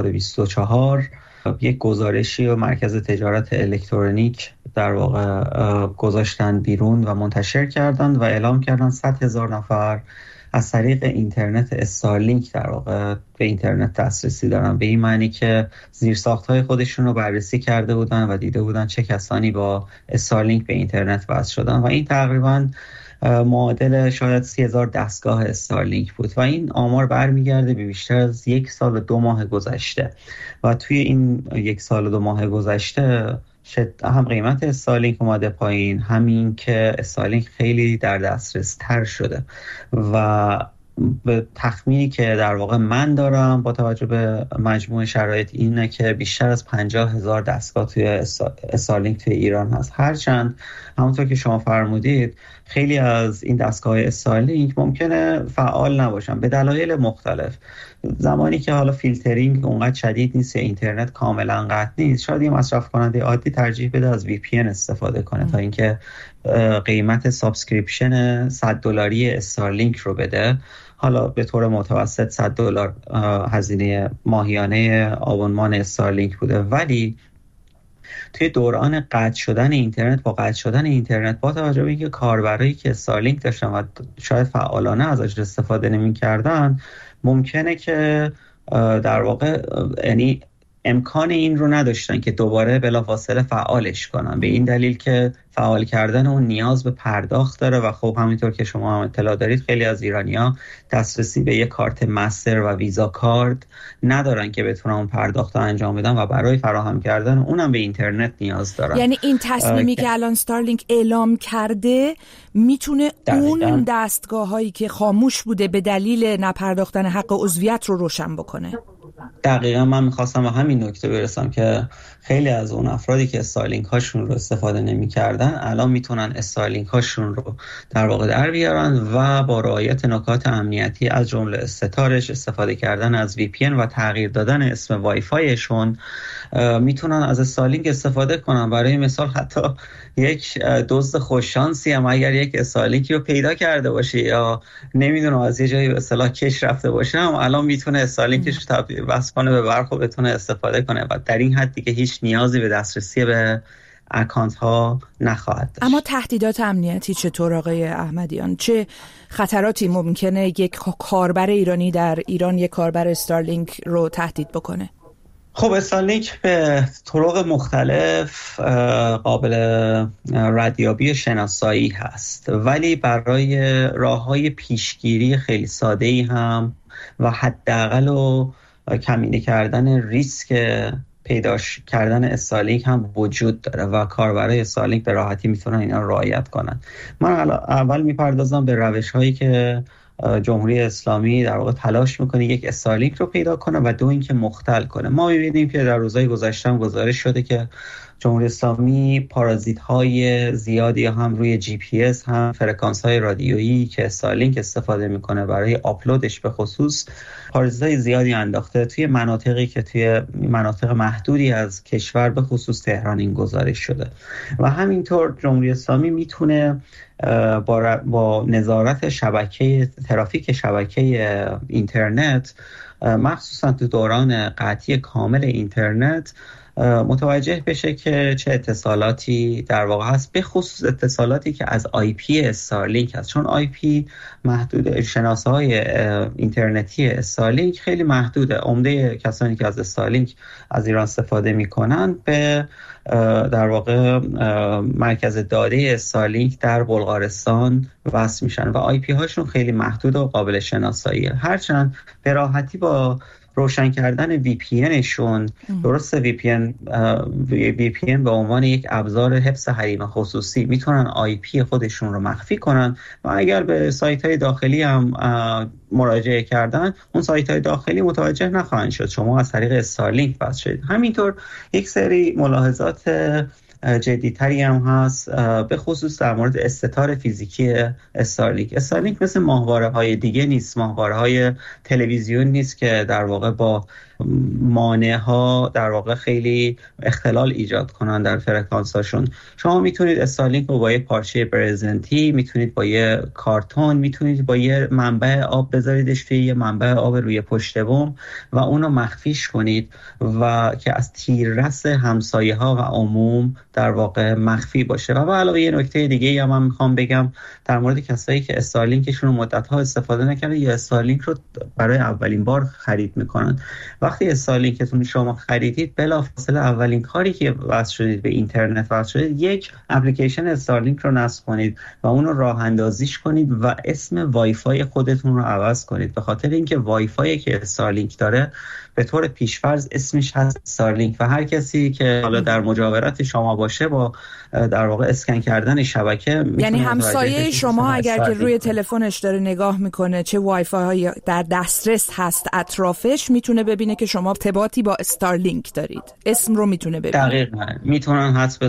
2024 یک گزارشی و مرکز تجارت الکترونیک در واقع گذاشتن بیرون و منتشر کردن و اعلام کردن 100,000 نفر از طریق اینترنت استارلینک در واقع به اینترنت دسترسی دارن، به این معنی که زیرساخت‌های خودشون رو بررسی کرده بودن و دیده بودن چه کسانی با استارلینک به اینترنت وصل شدن و این تقریباً معادل شاید 30,000 دستگاه استارلینک بود و این آمار برمیگرده به بیشتر از 1 سال و 2 ماه گذشته و توی این 1 سال و 2 ماه گذشته هم قیمت استارلینک اومده پایین، همین که استارلینک خیلی در دسترس تر شده و به تخمینی که در واقع من دارم با توجه به مجموع شرایط اینه که بیشتر از 50,000 دستگاه توی استارلینک توی ایران هست. هرچند همونطور که شما فرمودید خیلی از این دستگاه استارلینک ممکنه فعال نباشن به دلایل مختلف. زمانی که حالا فیلترینگ اونقدر شدید نیست یا اینترنت کاملا قطع نیست، شاید یه مصرف کننده عادی ترجیح بده از VPN استفاده کنه تا اینکه قیمت سابسکریپشن $100 استارلینک رو بده. حالا به طور متوسط $100 هزینه ماهیانه آبونمان استارلینک بوده، ولی توی دوران قطع شدن اینترنت با توجه به اینکه کاربرایی که استارلینک داشتن و شاید فعالانه ازش استفاده نمی‌کردن، ممکنه که در واقع یعنی امکان این رو نداشتن که دوباره بلافاصله فعالش کنن، به این دلیل که فعال کردن اون نیاز به پرداخت داره و خب همینطور که شما هم اطلاع دارید خیلی از ایرانی‌ها دسترسی به یک کارت مستر و ویزا کارت ندارن که بتونن اون پرداخت رو انجام بدن و برای فراهم کردن اونم به اینترنت نیاز دارن. یعنی این تصمیمی که الان استارلینک اعلام کرده میتونه اون دستگاه‌هایی که خاموش بوده به دلیل نپرداختن حق عضویت رو روشن بکنه. دقیقا من میخواستم به همین نکته برسم که خیلی از اون افرادی که استارلینک هاشون رو استفاده نمی کردن الان میتونن استارلینک هاشون رو در واقع در بیارن و با رعایت نکات امنیتی از جمله استتارش، استفاده کردن از VPN و تغییر دادن اسم وای فایشون میتونن از استارلینک استفاده کنن. برای مثال حتی یک دزد خوششانسی هم اگر یک استارلینکی رو پیدا کرده باشه یا نمیدونم از یه جایی به اصطلاح کش رفته باشه هم الان میتونه استارلینکش رو وصل کنه به برق و بتونه استفاده کنه و در این حد دیگه هیچ نیازی به دسترسی به اکانت ها نخواهد داشت. اما تهدیدات امنیتی چطور آقای احمدیان؟ چه خطراتی ممکنه یک کاربر ایرانی در ایران یک کاربر استارلینک رو تهدید بکنه؟ خب استارلینک به طرق مختلف قابل ردیابی و شناسایی هست، ولی برای راه‌های پیشگیری خیلی ساده‌ای هم و حداقل و کمینه کردن ریسک پیدا کردن استارلینک هم وجود داره و کاربرای استارلینک به راحتی میتونن اینا رو رعایت کنن. من اول میپردازم به روش‌هایی که جمهوری اسلامی در واقع تلاش میکنه یک استارلینک رو پیدا کنه و دو اینکه مختل کنه. ما میبینیم که در روزهای گذشته هم گزارش شده که جمهوری اسلامی پارازیت‌های زیادی هم روی GPS هم فرکانس‌های رادیویی که استارلینک استفاده میکنه برای آپلودش به خصوص پارازیت‌های زیادی انداخته توی مناطقی که توی مناطق محدودی از کشور به خصوص تهران این گزارش شده و همینطور جمهوری اسلامی میتونه با نظارت شبکه ترافیک شبکه اینترنت مخصوصا تو دوران قطعی کامل اینترنت متوجه بشه که چه اتصالاتی در واقع هست، به خصوص اتصالاتی که از IP استارلینک هست، چون IP محدود، شناسه‌های اینترنتی استارلینک خیلی محدوده. عمده کسانی که از استارلینک از ایران استفاده میکنن به در واقع مرکز داده استارلینک در بلغارستان وصل میشن و IP هاشون خیلی محدود و قابل شناساییه، هرچند به راحتی با روشن کردن VPNشون، درسته VPN به عنوان یک ابزار حفظ حریم خصوصی میتونن IP خودشون رو مخفی کنن و اگر به سایت‌های داخلی هم مراجعه کردن اون سایت‌های داخلی متوجه نخواهند شد شما از طریق استارلینک وصل شدید. همینطور یک سری ملاحظات جدی‌تری هم هست به خصوص در مورد استتار فیزیکی استارلینک. استارلینک مثل ماهواره‌های دیگه نیست، ماهواره‌های تلویزیون نیست که در واقع با مانع‌ها در واقع خیلی اختلال ایجاد کنن در فرکانس‌هاشون. شما میتونید استارلینک رو با یه پارچه برزنتی، میتونید با یه کارتون، میتونید با یه منبع آب بذاریدش توی یه منبع آب روی پشت بوم و اونو مخفیش کنید و که از تیررس همسایه‌ها و عموم در واقع مخفی باشه. و علاوه یه نکته دیگه هم من میخوام بگم در مورد کسایی که استارلینکشون رو مدت‌ها استفاده نکردن یا استارلینک رو برای اولین بار خرید میکنن، وقتی استارلینکتون شما خریدید بلافاصله اولین کاری که وصل شدید به اینترنت وصل شدید یک اپلیکیشن استارلینک رو نصب کنید و اون رو راه اندازیش کنید و اسم وای فای خودتون رو عوض کنید، به خاطر اینکه وای فایی که استارلینک داره به طور پیشفرض اسمش هست استارلینک و هر کسی که حالا در مجاورت شما باشه با در واقع اسکن کردن شبکه، یعنی همسایه شما اگر که روی تلفنش داره نگاه میکنه چه وای فای در دسترس هست اطرافش، میتونه ببینه که شما ارتباطی با استارلینک دارید، اسم رو میتونه ببینه. دقیقاً میتونن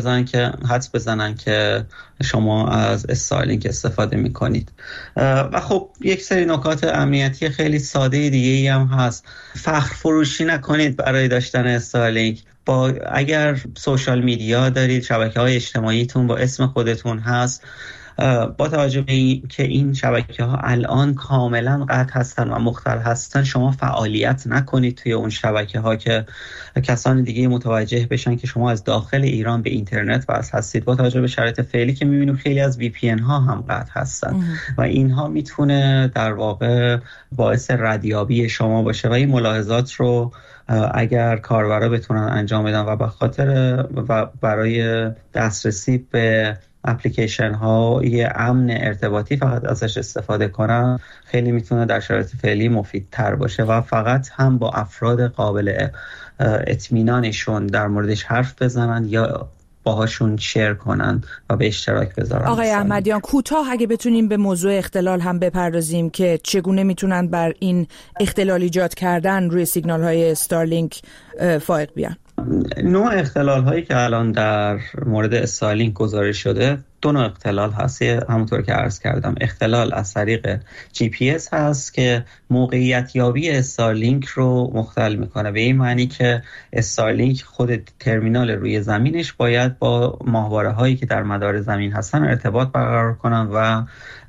حدس بزنن که شما از استارلینک استفاده میکنید. و خب یک سری نکات امنیتی خیلی ساده دیگه هم هست. فخر فروشی نکنید برای داشتن استارلینک. اگر سوشال میدیا دارید، شبکه‌های اجتماعیتون با اسم خودتون هست، با توجه به که این شبکه‌ها الان کاملا قطع هستن و مختل هستن، شما فعالیت نکنید توی اون شبکه‌ها که کسان دیگه متوجه بشن که شما از داخل ایران به اینترنت وصل هستید. با توجه به شرایط فعلی که می‌بینیم خیلی از VPN ها هم قطع هستن و اینها میتونه در واقع باعث ردیابی شما باشه و این ملاحظات رو اگر کاربرا بتونن انجام بدن و به خاطر و برای دسترسی به اپلیکیشن ها یه امن ارتباطی فقط ازش استفاده کنن، خیلی میتونه در شرایط فعلی مفیدتر باشه و فقط هم با افراد قابل اطمینانشون در موردش حرف بزنن یا باهاشون شیر کنن و به اشتراک بذارن. آقای احمدیان کوتاه اگه بتونیم به موضوع اختلال هم بپردازیم که چگونه میتونن بر این اختلال ایجاد کردن روی سیگنال های استارلینک فائق بیان. نوع اختلال هایی که الان در مورد استارلینک گزارش شده دو نوع اختلال هست. همونطور که عرض کردم اختلال از طریق GPS هست که موقعیت یابی استارلینک رو مختل میکنه، به این معنی که استارلینک خود ترمینال روی زمینش باید با ماهواره هایی که در مدار زمین هستن ارتباط برقرار کنن و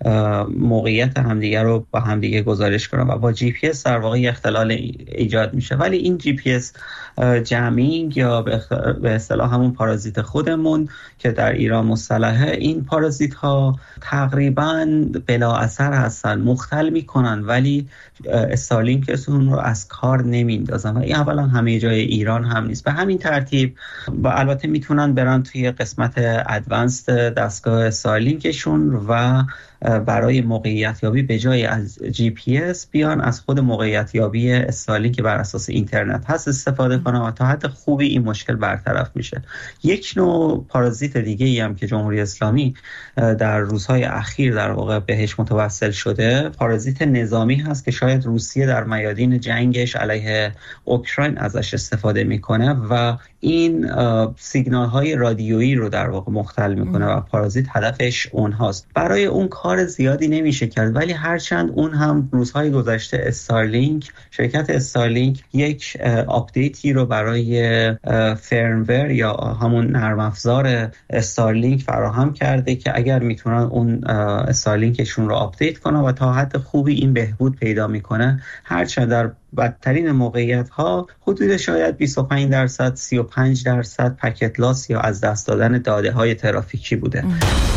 موقعیت همدیگه رو با همدیگه گزارش کنن و با GPS در واقع اختلال ایجاد میشه. ولی این GPS جمینگ یا به اصطلاح همون پارازیت خودمون که در ایران مصطلحه، این پارازیت ها تقریبا بلا اثر هستن، مختل میکنن ولی استارلینکتون رو از کار نمیندازن و این اولا همه جای ایران هم نیست. به همین ترتیب و البته میتونن برن توی قسمت ادوانسد دستگاه استارلینکشون و برای موقعیت یابی به جای از جی پی اس بیان از خود موقعیت یابی استارلینک که بر اساس اینترنت هست استفاده کنن و تا حد خوبی این مشکل برطرف میشه. یک نوع پارازیت دیگه ای هم که جمهوری اسلامی در روزهای اخیر در واقع بهش متوسل شده پارازیت نظامی هست که شاید روسیه در میادین جنگش علیه اوکراین ازش استفاده میکنه و این سیگنال های رادیویی رو در واقع مختل میکنه و پارازیت هدفش اون هاست. برای اون کار زیادی نمیشه کرد ولی هرچند اون هم روزهای گذشته شرکت استارلینک یک آپدیتی رو برای فرمور یا همون نرم افزار استارلینک فراهم کرده که اگر میتونن اون استارلینکشون رو آپدیت کنن و تا حد خوبی این بهبود پیدا میکنه، هرچند در بدترین موقعیت ها حدود شاید 25% 35% پکت لاس یا از دست دادن داده های ترافیکی بوده.